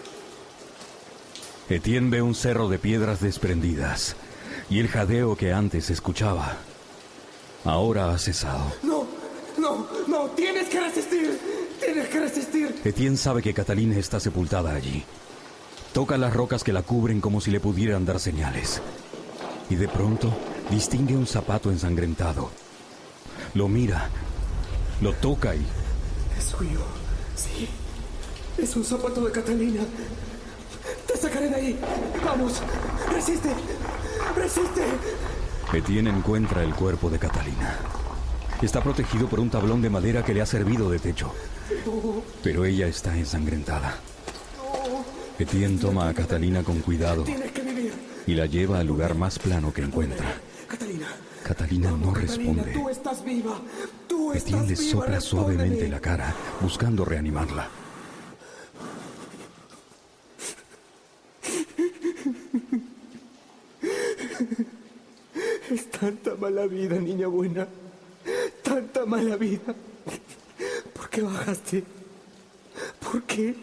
Etienne ve un cerro de piedras desprendidas y el jadeo que antes escuchaba ahora ha cesado. ¡No! ¡No! ¡No! ¡Tienes que resistir! ¡Tienes que resistir! Etienne sabe que Catalina está sepultada allí. Toca las rocas que la cubren como si le pudieran dar señales. Y de pronto distingue un zapato ensangrentado. Lo mira, lo toca y... Es suyo. Sí. Es un zapato de Catalina. Te sacaré de ahí. Vamos. Resiste. Resiste. Etienne encuentra el cuerpo de Catalina. Está protegido por un tablón de madera que le ha servido de techo. No. Pero ella está ensangrentada. No. Etienne toma a Catalina con cuidado Tienes que vivir. y la lleva al lugar más plano que encuentra. Catalina. Catalina no responde. Catalina, tú estás viva. Tú estás Etienne le viva. sopla Respóndeme. suavemente la cara, buscando reanimarla. Es tanta mala vida, niña buena. Tanta mala vida. ¿Por qué bajaste? ¿Por qué?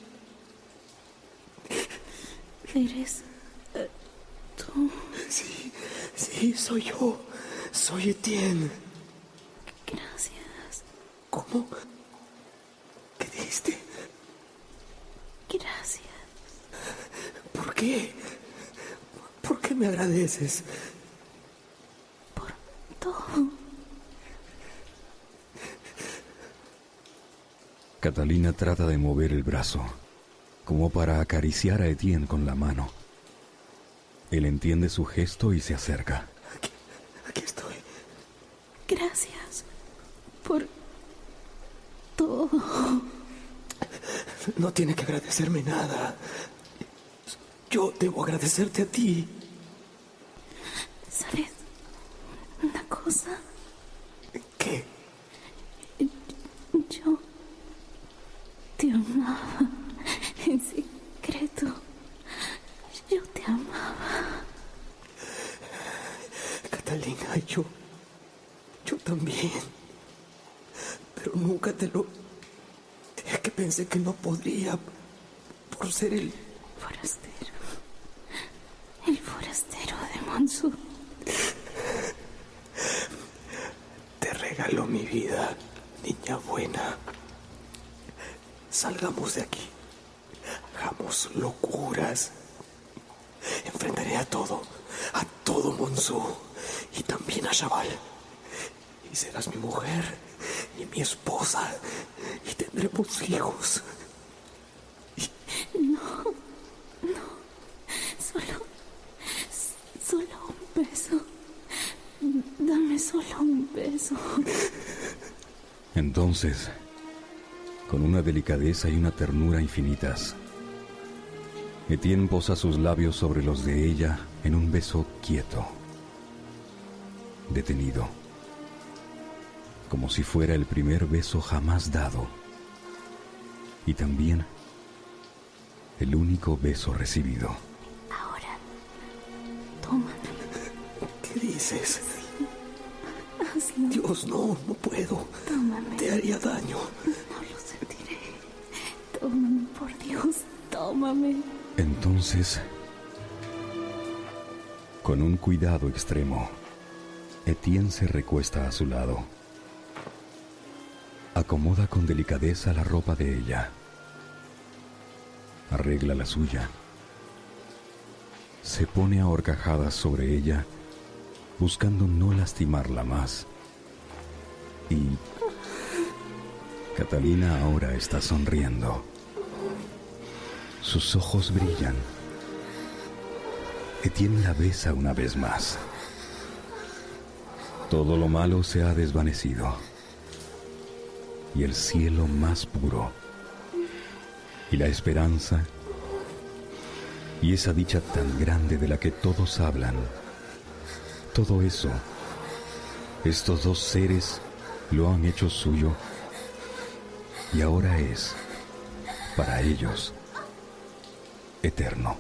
¿Eres eh, tú? Sí, sí, soy yo. Soy Etienne. Gracias. ¿Cómo? ¿Qué dijiste? Gracias. ¿Por qué? ¿Por qué me agradeces? Todo. Catalina trata de mover el brazo, como para acariciar a Etienne con la mano. Él entiende su gesto y se acerca. Aquí, aquí estoy. Gracias por todo. No tiene que agradecerme nada. Yo debo agradecerte a ti. ¿Sabes una cosa? ¿Qué? Yo te amaba en secreto. Yo te amaba. Catalina, yo... Yo también. Pero nunca te lo... Es que pensé que no podría por ser el... Forastero. El forastero de Monsu. Te regalo mi vida, niña buena. Salgamos de aquí. Hagamos locuras. Enfrentaré a todo, a todo Monsu y también a Chaval. Y serás mi mujer y mi esposa y tendremos hijos. No, no. Solo, solo un beso. Dame solo un beso. Entonces, con una delicadeza y una ternura infinitas, Etienne posa sus labios sobre los de ella en un beso quieto, detenido, como si fuera el primer beso jamás dado, y también el único beso recibido. Ahora, tómame. ¿Qué dices? Hazlo. Dios, no, no puedo. Tómame. Te haría daño. No lo sentiré. Tómame, por Dios, tómame. Entonces, con un cuidado extremo, Etienne se recuesta a su lado. Acomoda con delicadeza la ropa de ella. Arregla la suya. Se pone a horcajadas sobre ella, buscando no lastimarla más. Y Catalina ahora está sonriendo. Sus ojos brillan. Etienne la besa una vez más. Todo lo malo se ha desvanecido. Y el cielo más puro. Y la esperanza. Y esa dicha tan grande de la que todos hablan. Todo eso, estos dos seres lo han hecho suyo. Y ahora es, para ellos, eterno.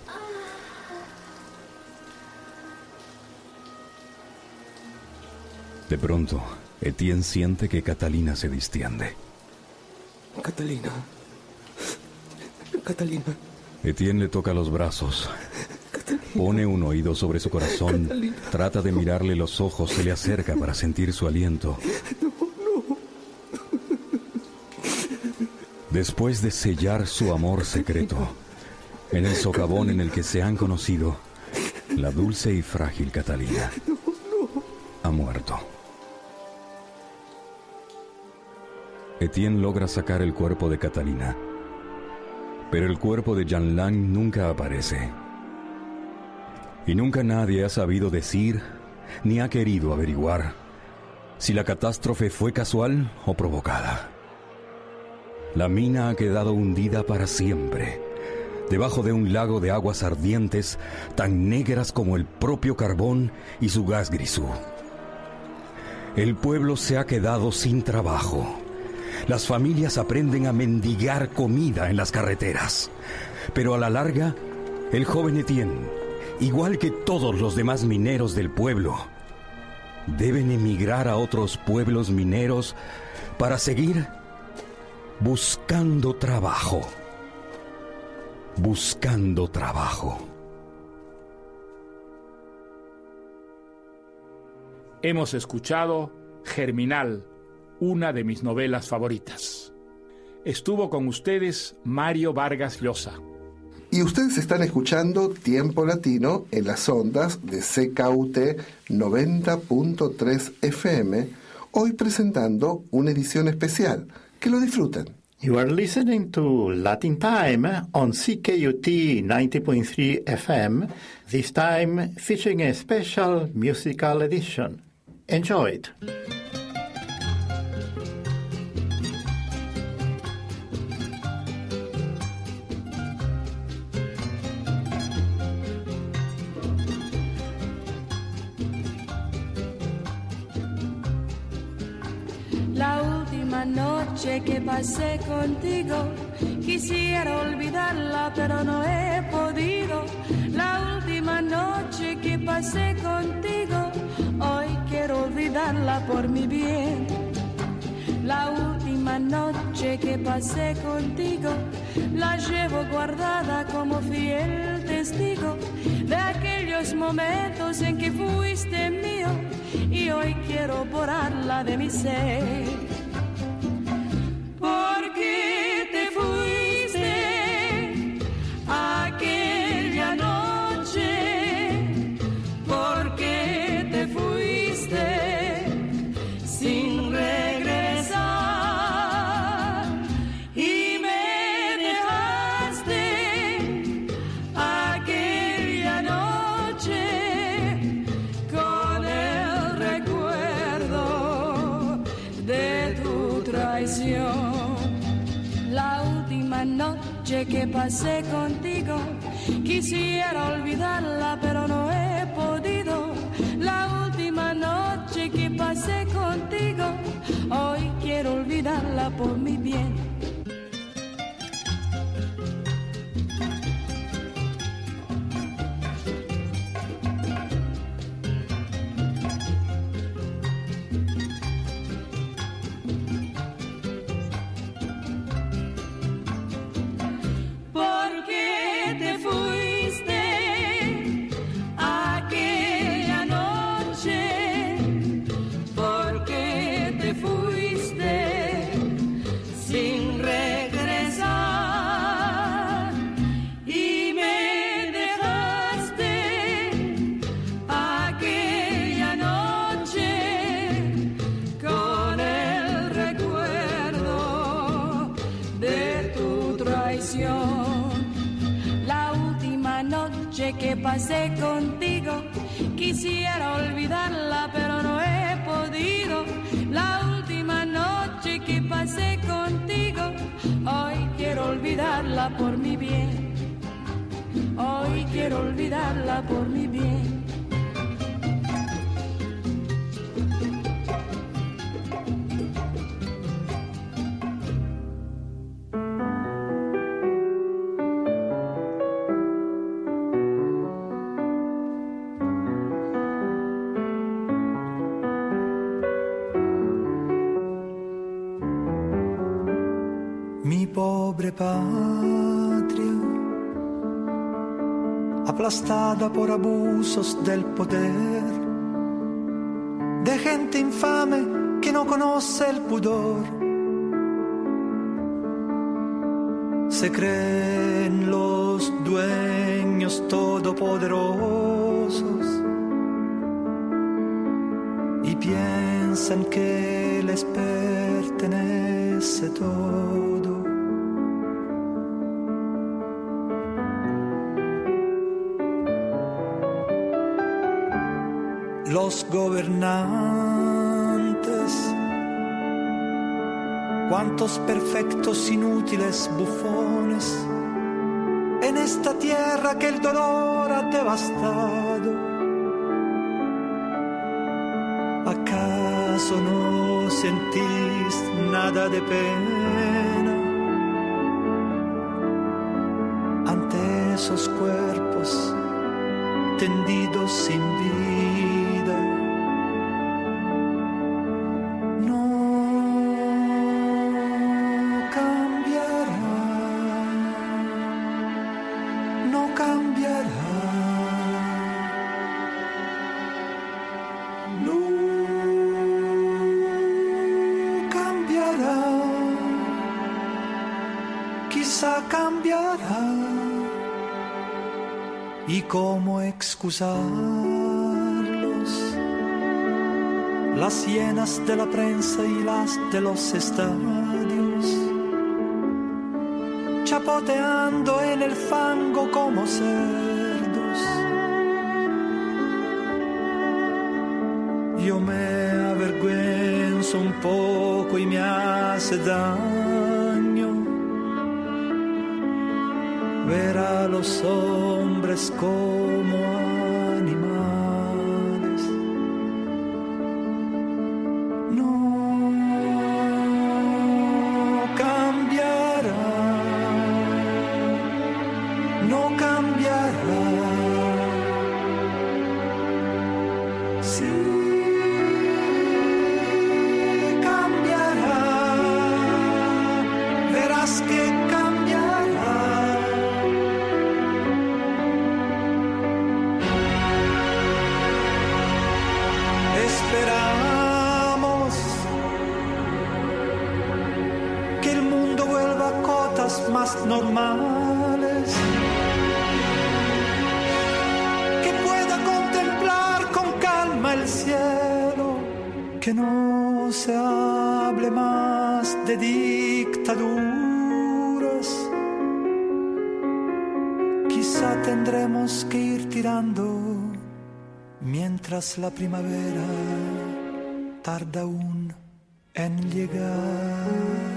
De pronto, Etienne siente que Catalina se distiende. Catalina. Catalina. Etienne le toca los brazos. Catalina. Pone un oído sobre su corazón. Catalina. Trata de mirarle los ojos. Se le acerca para sentir su aliento. No, no. Después de sellar su amor secreto, en el socavón en el que se han conocido, la dulce y frágil Catalina ha muerto. Etienne logra sacar el cuerpo de Catalina, pero el cuerpo de Jean-Lange nunca aparece. Y nunca nadie ha sabido decir, ni ha querido averiguar, si la catástrofe fue casual o provocada. La mina ha quedado hundida para siempre, debajo de un lago de aguas ardientes, tan negras como el propio carbón y su gas grisú. El pueblo se ha quedado sin trabajo. Las familias aprenden a mendigar comida en las carreteras. Pero a la larga, el joven Etienne, igual que todos los demás mineros del pueblo, deben emigrar a otros pueblos mineros para seguir buscando trabajo. Buscando trabajo. Hemos escuchado Germinal, una de mis novelas favoritas. Estuvo con ustedes Mario Vargas Llosa. Y ustedes están escuchando Tiempo Latino en las ondas de C K U T noventa punto tres F M, hoy presentando una edición especial. Que lo disfruten. You are listening to Latin Time on C K U T ninety point three F M, this time featuring a special musical edition. Enjoy it. La última noche que pasé contigo, quisiera olvidarla, pero no he podido. La última noche que pasé contigo, hoy quiero olvidarla por mi bien. La última noche que pasé contigo, la llevo guardada como fiel testigo de aquellos momentos en que fuiste mío, y hoy quiero borrarla de mi ser. Porque te fuiste aquella noche, porque te fuiste sin regresar y me dejaste aquella noche con el recuerdo de tu traición. La última noche que pasé contigo, quisiera olvidarla, pero no he podido. La última noche que pasé contigo, hoy quiero olvidarla por mi bien. Porque te fuiste aquella noche, porque te fuiste sin regresar y me dejaste aquella noche con el recuerdo de tu traición. La última noche que pasé contigo, quisiera olvidarla, pero no he podido. La última noche que pasé contigo, hoy quiero olvidarla por mi bien. Hoy quiero olvidarla por mi bien. pobre patria, aplastada por abusos del poder, de gente infame que no conoce el pudor. Se creen los dueños todopoderosos y piensan que les pertenece todo. Los gobernantes, cuántos perfectos inútiles bufones en esta tierra que el dolor ha devastado. ¿Acaso no sentís nada de pena ante esos cuerpos tendidos sin vida? No cambiará, no cambiará. No cambiará, quizá cambiará. ¿Y cómo excusarlos? Las hienas de la prensa y las de los estadios, chapoteando en el fango como cerdos. Yo me avergüenzo un poco y me hace daño ver a los hombres como animales. No cambiará, no cambiará. Sí cambiará, verás que esperamos que el mundo vuelva a cotas más normales, que pueda contemplar con calma el cielo, que no se hable más de dictaduras. Quizá tendremos que ir tirando mientras la primavera tarda aún en llegar.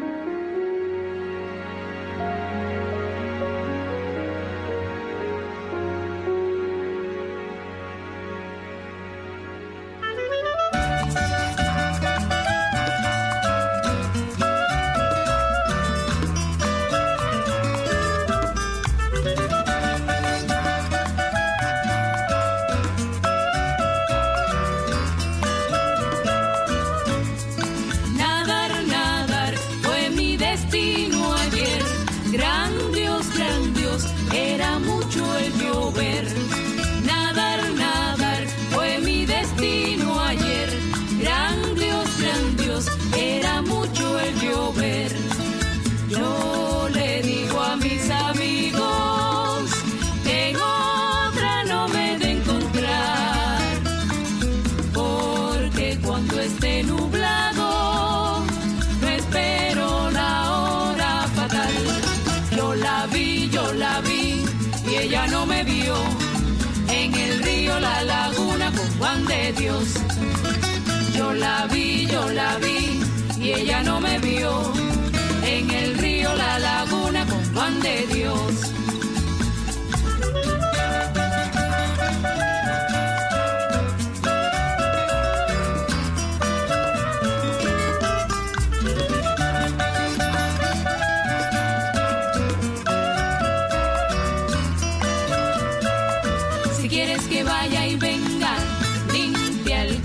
La laguna con Juan de Dios. Yo la vi, yo la vi y ella no me vio. En el río La Laguna con Juan de Dios.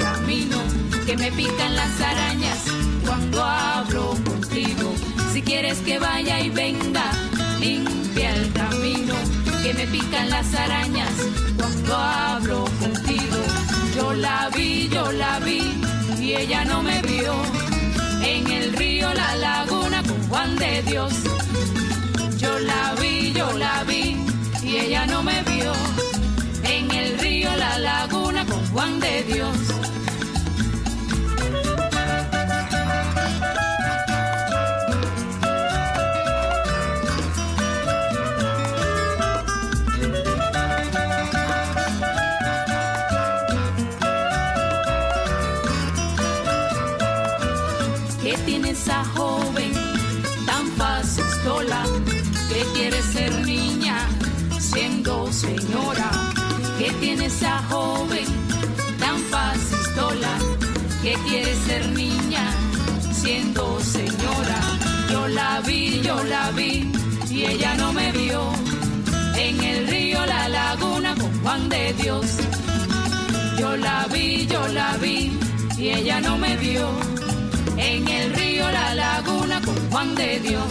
Me pican las arañas cuando hablo contigo. Si quieres quieres que vaya y venga, limpia el camino, que me pican las arañas cuando hablo contigo. Yo la vi, yo la vi, y ella no me vio, en el río La Laguna con Juan de Dios. Yo la vi, yo la vi, y ella no me vio, en el río La Laguna con Juan de Dios. ¿Qué tiene esa joven tan fascistola que quiere ser niña siendo señora? ¿Qué tiene esa joven tan fascistola que quiere ser niña siendo señora? Yo la vi, yo la vi, y ella no me vio, en el río La Laguna con Juan de Dios. Yo la vi, yo la vi, y ella no me vio, en el río La Laguna con Juan de Dios.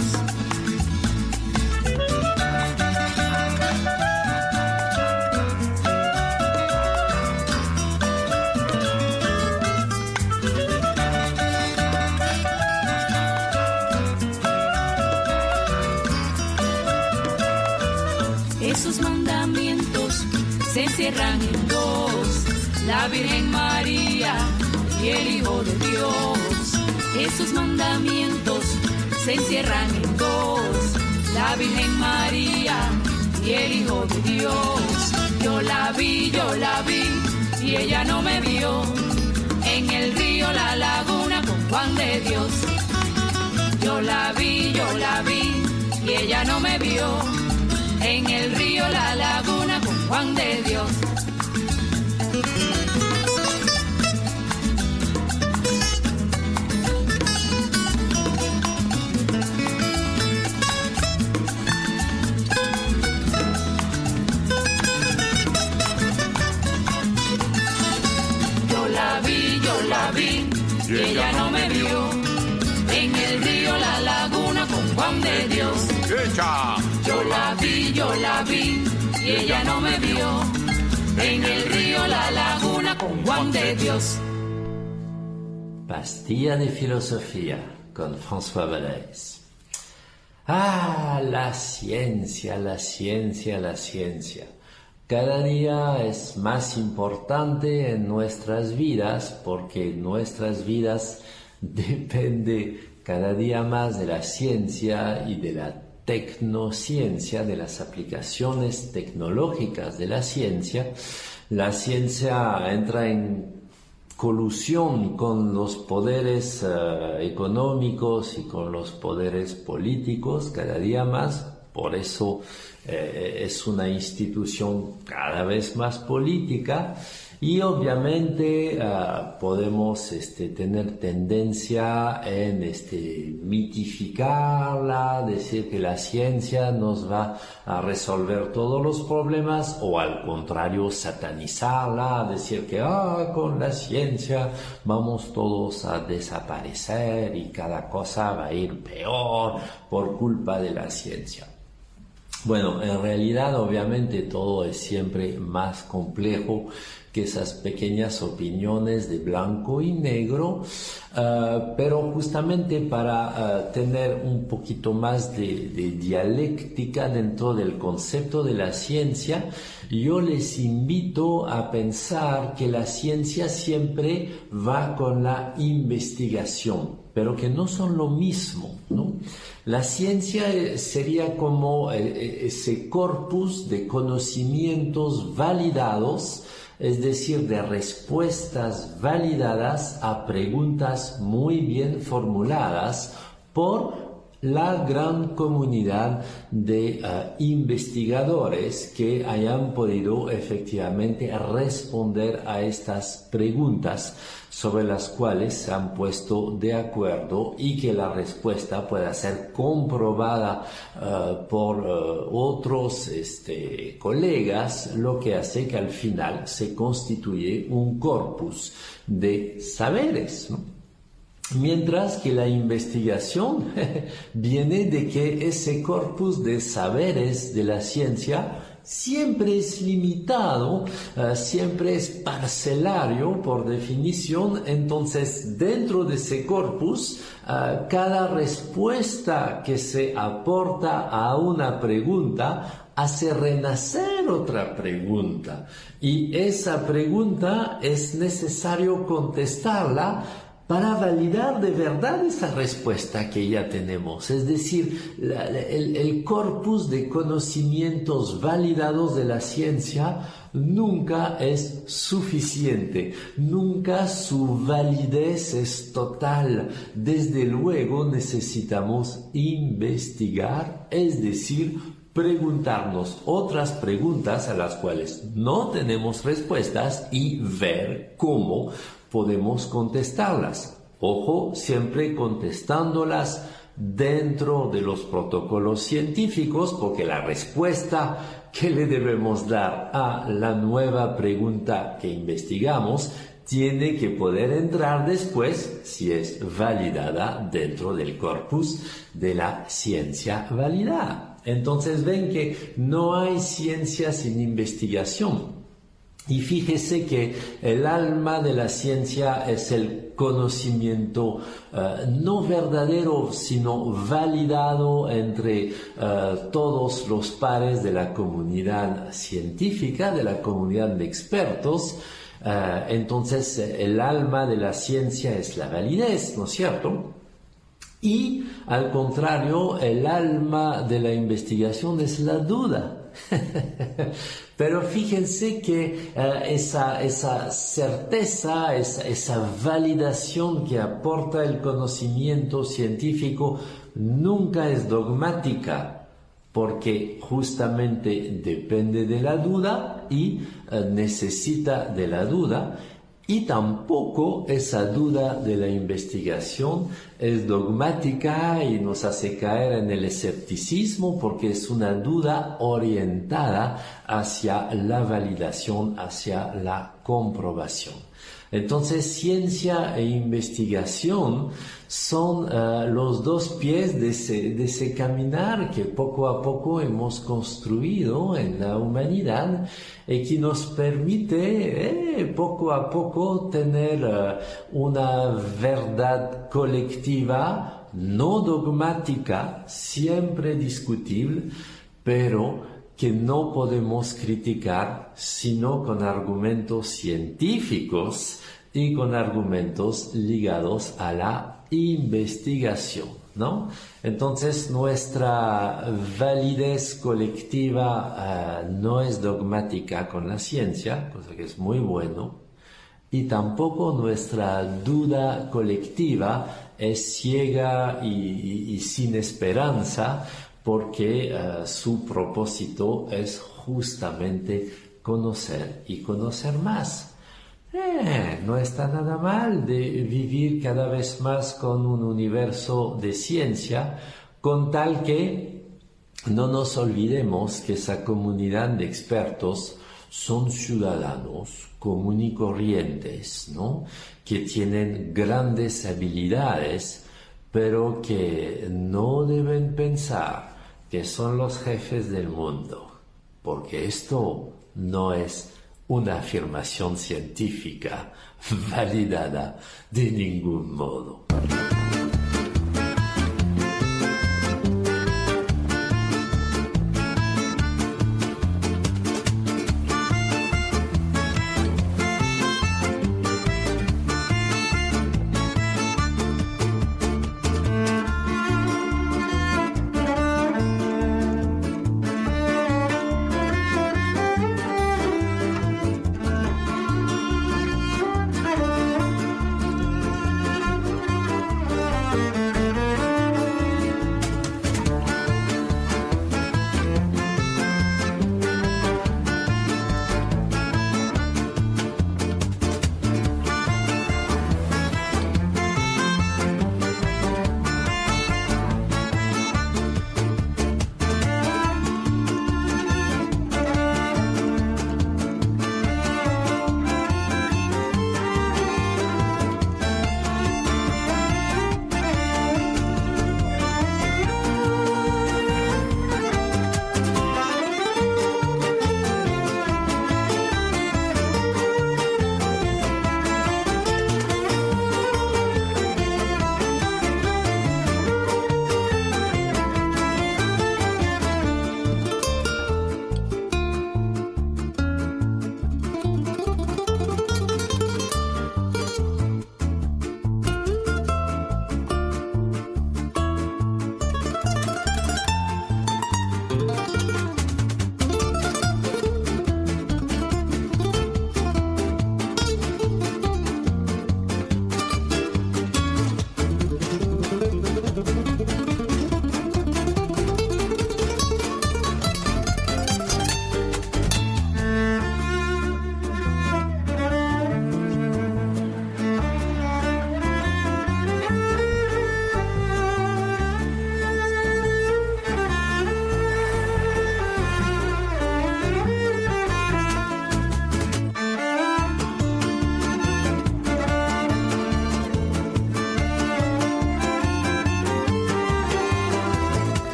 Esos mandamientos se encierran en dos, la Virgen María y el Hijo de Dios. Esos mandamientos se encierran en dos, la Virgen María y el Hijo de Dios. Yo la vi, yo la vi, y ella no me vio, en el río La Laguna con Juan de Dios. Yo la vi, yo la vi, y ella no me vio, en el río La Laguna con Juan de Dios. Yo la vi, yo la vi, y ella no me vio, en el río La Laguna con Juan de Dios. Yo la vi, yo la vi, y ella no me vio, en el río La Laguna con Juan de Dios. Pastilla de filosofía con François Valais. Ah, la ciencia, la ciencia, la ciencia. Cada día es más importante en nuestras vidas porque nuestras vidas dependen cada día más de la ciencia y de la tecnociencia, de las aplicaciones tecnológicas de la ciencia. La ciencia entra en colusión con los poderes uh, económicos y con los poderes políticos cada día más. Por eso eh, es una institución cada vez más política y obviamente uh, podemos este, tener tendencia en este, mitificarla, decir que la ciencia nos va a resolver todos los problemas o al contrario satanizarla, decir que ah, con la ciencia vamos todos a desaparecer y cada cosa va a ir peor por culpa de la ciencia. Bueno, en realidad obviamente todo es siempre más complejo que esas pequeñas opiniones de blanco y negro, uh, pero justamente para uh, tener un poquito más de, de dialéctica dentro del concepto de la ciencia, yo les invito a pensar que la ciencia siempre va con la investigación, pero que no son lo mismo, ¿no? La ciencia sería como ese corpus de conocimientos validados, es decir, de respuestas validadas a preguntas muy bien formuladas por la gran comunidad de uh, investigadores que hayan podido efectivamente responder a estas preguntas sobre las cuales se han puesto de acuerdo y que la respuesta pueda ser comprobada uh, por uh, otros este, colegas, lo que hace que al final se constituye un corpus de saberes, ¿no? Mientras que la investigación viene de que ese corpus de saberes de la ciencia siempre es limitado, uh, siempre es parcelario por definición. Entonces, dentro de ese corpus, uh, cada respuesta que se aporta a una pregunta hace renacer otra pregunta. Y esa pregunta es necesario contestarla para validar de verdad esa respuesta que ya tenemos. Es decir, la, el, el corpus de conocimientos validados de la ciencia nunca es suficiente, nunca su validez es total. Desde luego necesitamos investigar, es decir, preguntarnos otras preguntas a las cuales no tenemos respuestas y ver cómo podemos contestarlas. Ojo, siempre contestándolas dentro de los protocolos científicos, porque la respuesta que le debemos dar a la nueva pregunta que investigamos tiene que poder entrar después, si es validada, dentro del corpus de la ciencia validada. Entonces ven que no hay ciencia sin investigación. Y fíjese que el alma de la ciencia es el conocimiento uh, no verdadero, sino validado entre uh, todos los pares de la comunidad científica, de la comunidad de expertos. Uh, entonces, el alma de la ciencia es la validez, ¿no es cierto? Y, al contrario, el alma de la investigación es la duda. Pero fíjense que uh, esa, esa certeza, esa, esa validación que aporta el conocimiento científico nunca es dogmática, porque justamente depende de la duda y uh, necesita de la duda. Y tampoco esa duda de la investigación es dogmática y nos hace caer en el escepticismo, porque es una duda orientada hacia la validación, hacia la comprobación. Entonces, ciencia e investigación son uh, los dos pies de ese, de ese caminar que poco a poco hemos construido en la humanidad y que nos permite eh, poco a poco tener uh, una verdad colectiva, no dogmática, siempre discutible, pero que no podemos criticar sino con argumentos científicos y con argumentos ligados a la investigación, ¿no? Entonces, nuestra validez colectiva uh, no es dogmática con la ciencia, cosa que es muy bueno, y tampoco nuestra duda colectiva es ciega y, y, y sin esperanza, porque uh, su propósito es justamente conocer y conocer más. Eh, no está nada mal de vivir cada vez más con un universo de ciencia, con tal que no nos olvidemos que esa comunidad de expertos son ciudadanos común y corrientes, ¿no? Que tienen grandes habilidades, pero que no deben pensar que son los jefes del mundo, porque esto no es una afirmación científica validada de ningún modo.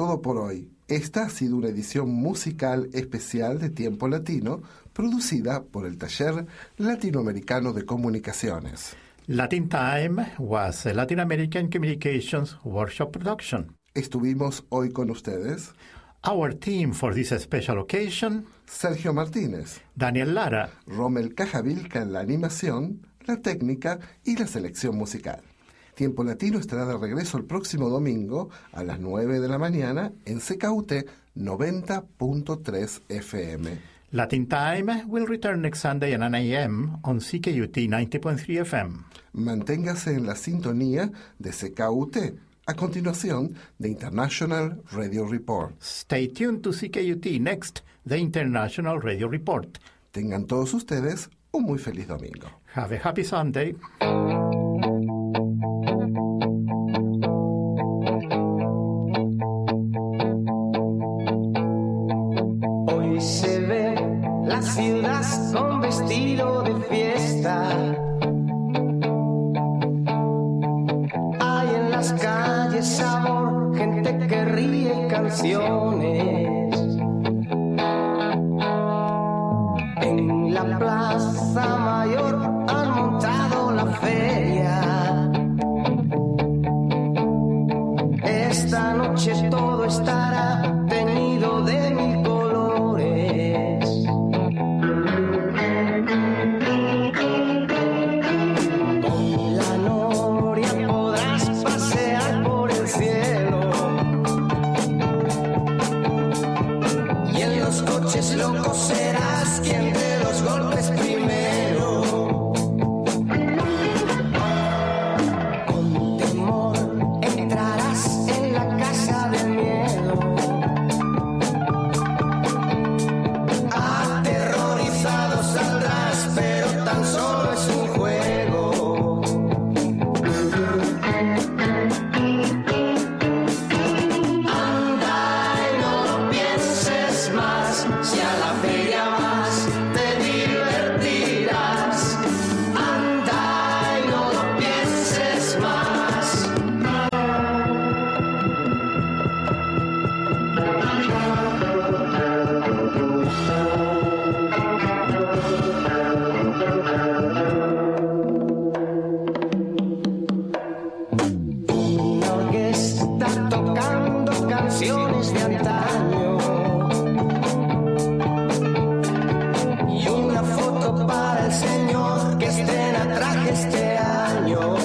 todo por hoy. Esta ha sido una edición musical especial de Tiempo Latino, producida por el Taller Latinoamericano de Comunicaciones. Latin Time was a Latin American Communications workshop production. Estuvimos hoy con ustedes Our team for this special occasion: Sergio Martínez, Daniel Lara, Rommel Cajavilca en la animación, la técnica y la selección musical. Tiempo Latino estará de regreso el próximo domingo a las nueve de la mañana en C K U T noventa punto tres F M. Latin Time will return next Sunday at nine a m on C K U T ninety point three F M. Manténgase en la sintonía de C K U T. A continuación, The International Radio Report. Stay tuned to C K U T next, The International Radio Report. Tengan todos ustedes un muy feliz domingo. Have a happy Sunday. Hoy se ve la ciudad con vestido de fiesta. Hay en las calles sabor, gente que ríe y canciones. En la Plaza Mayor han montado la feria. Esta noche todo estará teñido de mil colores. Con la noria podrás pasear por el cielo. Y en los coches locos serás quien dé los golpes primero. Con temor entrarás en la casa del miedo. Aterrorizado saldrás, pero tan solo es un juego. Anda y no lo pienses más, si a la feria vas te divertirás. Anda y no lo pienses más. Una orquesta tocando canciones de antaño y una foto para el señor que estrena traje este año.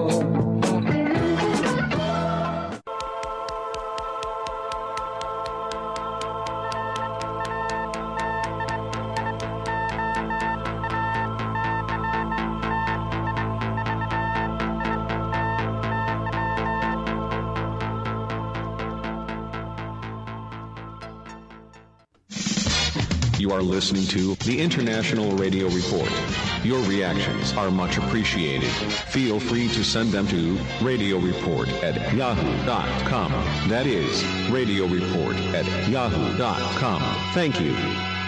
You are listening to the International Radio Report. Your reactions are much appreciated. Feel free to send them to radio report at yahoo dot com. That is, radio report at yahoo dot com. Thank you.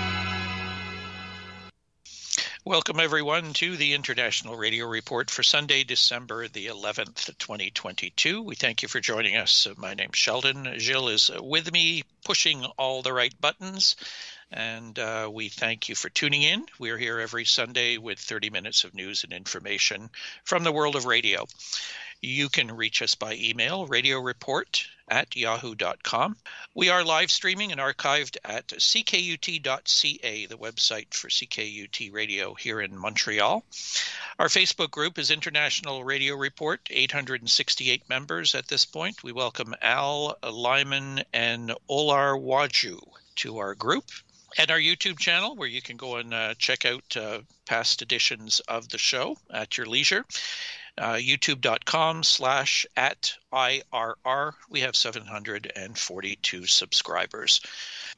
Welcome, everyone, to the International Radio Report for Sunday, December the eleventh, twenty twenty-two. We thank you for joining us. My name's Sheldon. Gilles is with me, pushing all the right buttons. And uh, we thank you for tuning in. We're here every Sunday with thirty minutes of news and information from the world of radio. You can reach us by email, radio report at yahoo dot com. We are live streaming and archived at c k u t dot c a, the website for C K U T Radio here in Montreal. Our Facebook group is International Radio Report, eight hundred sixty-eight members at this point. We welcome Al, Lyman, and Olar Waju to our group. And our YouTube channel, where you can go and uh, check out uh, past editions of the show at your leisure. Uh, YouTube.com slash at IRR. We have seven hundred forty-two subscribers.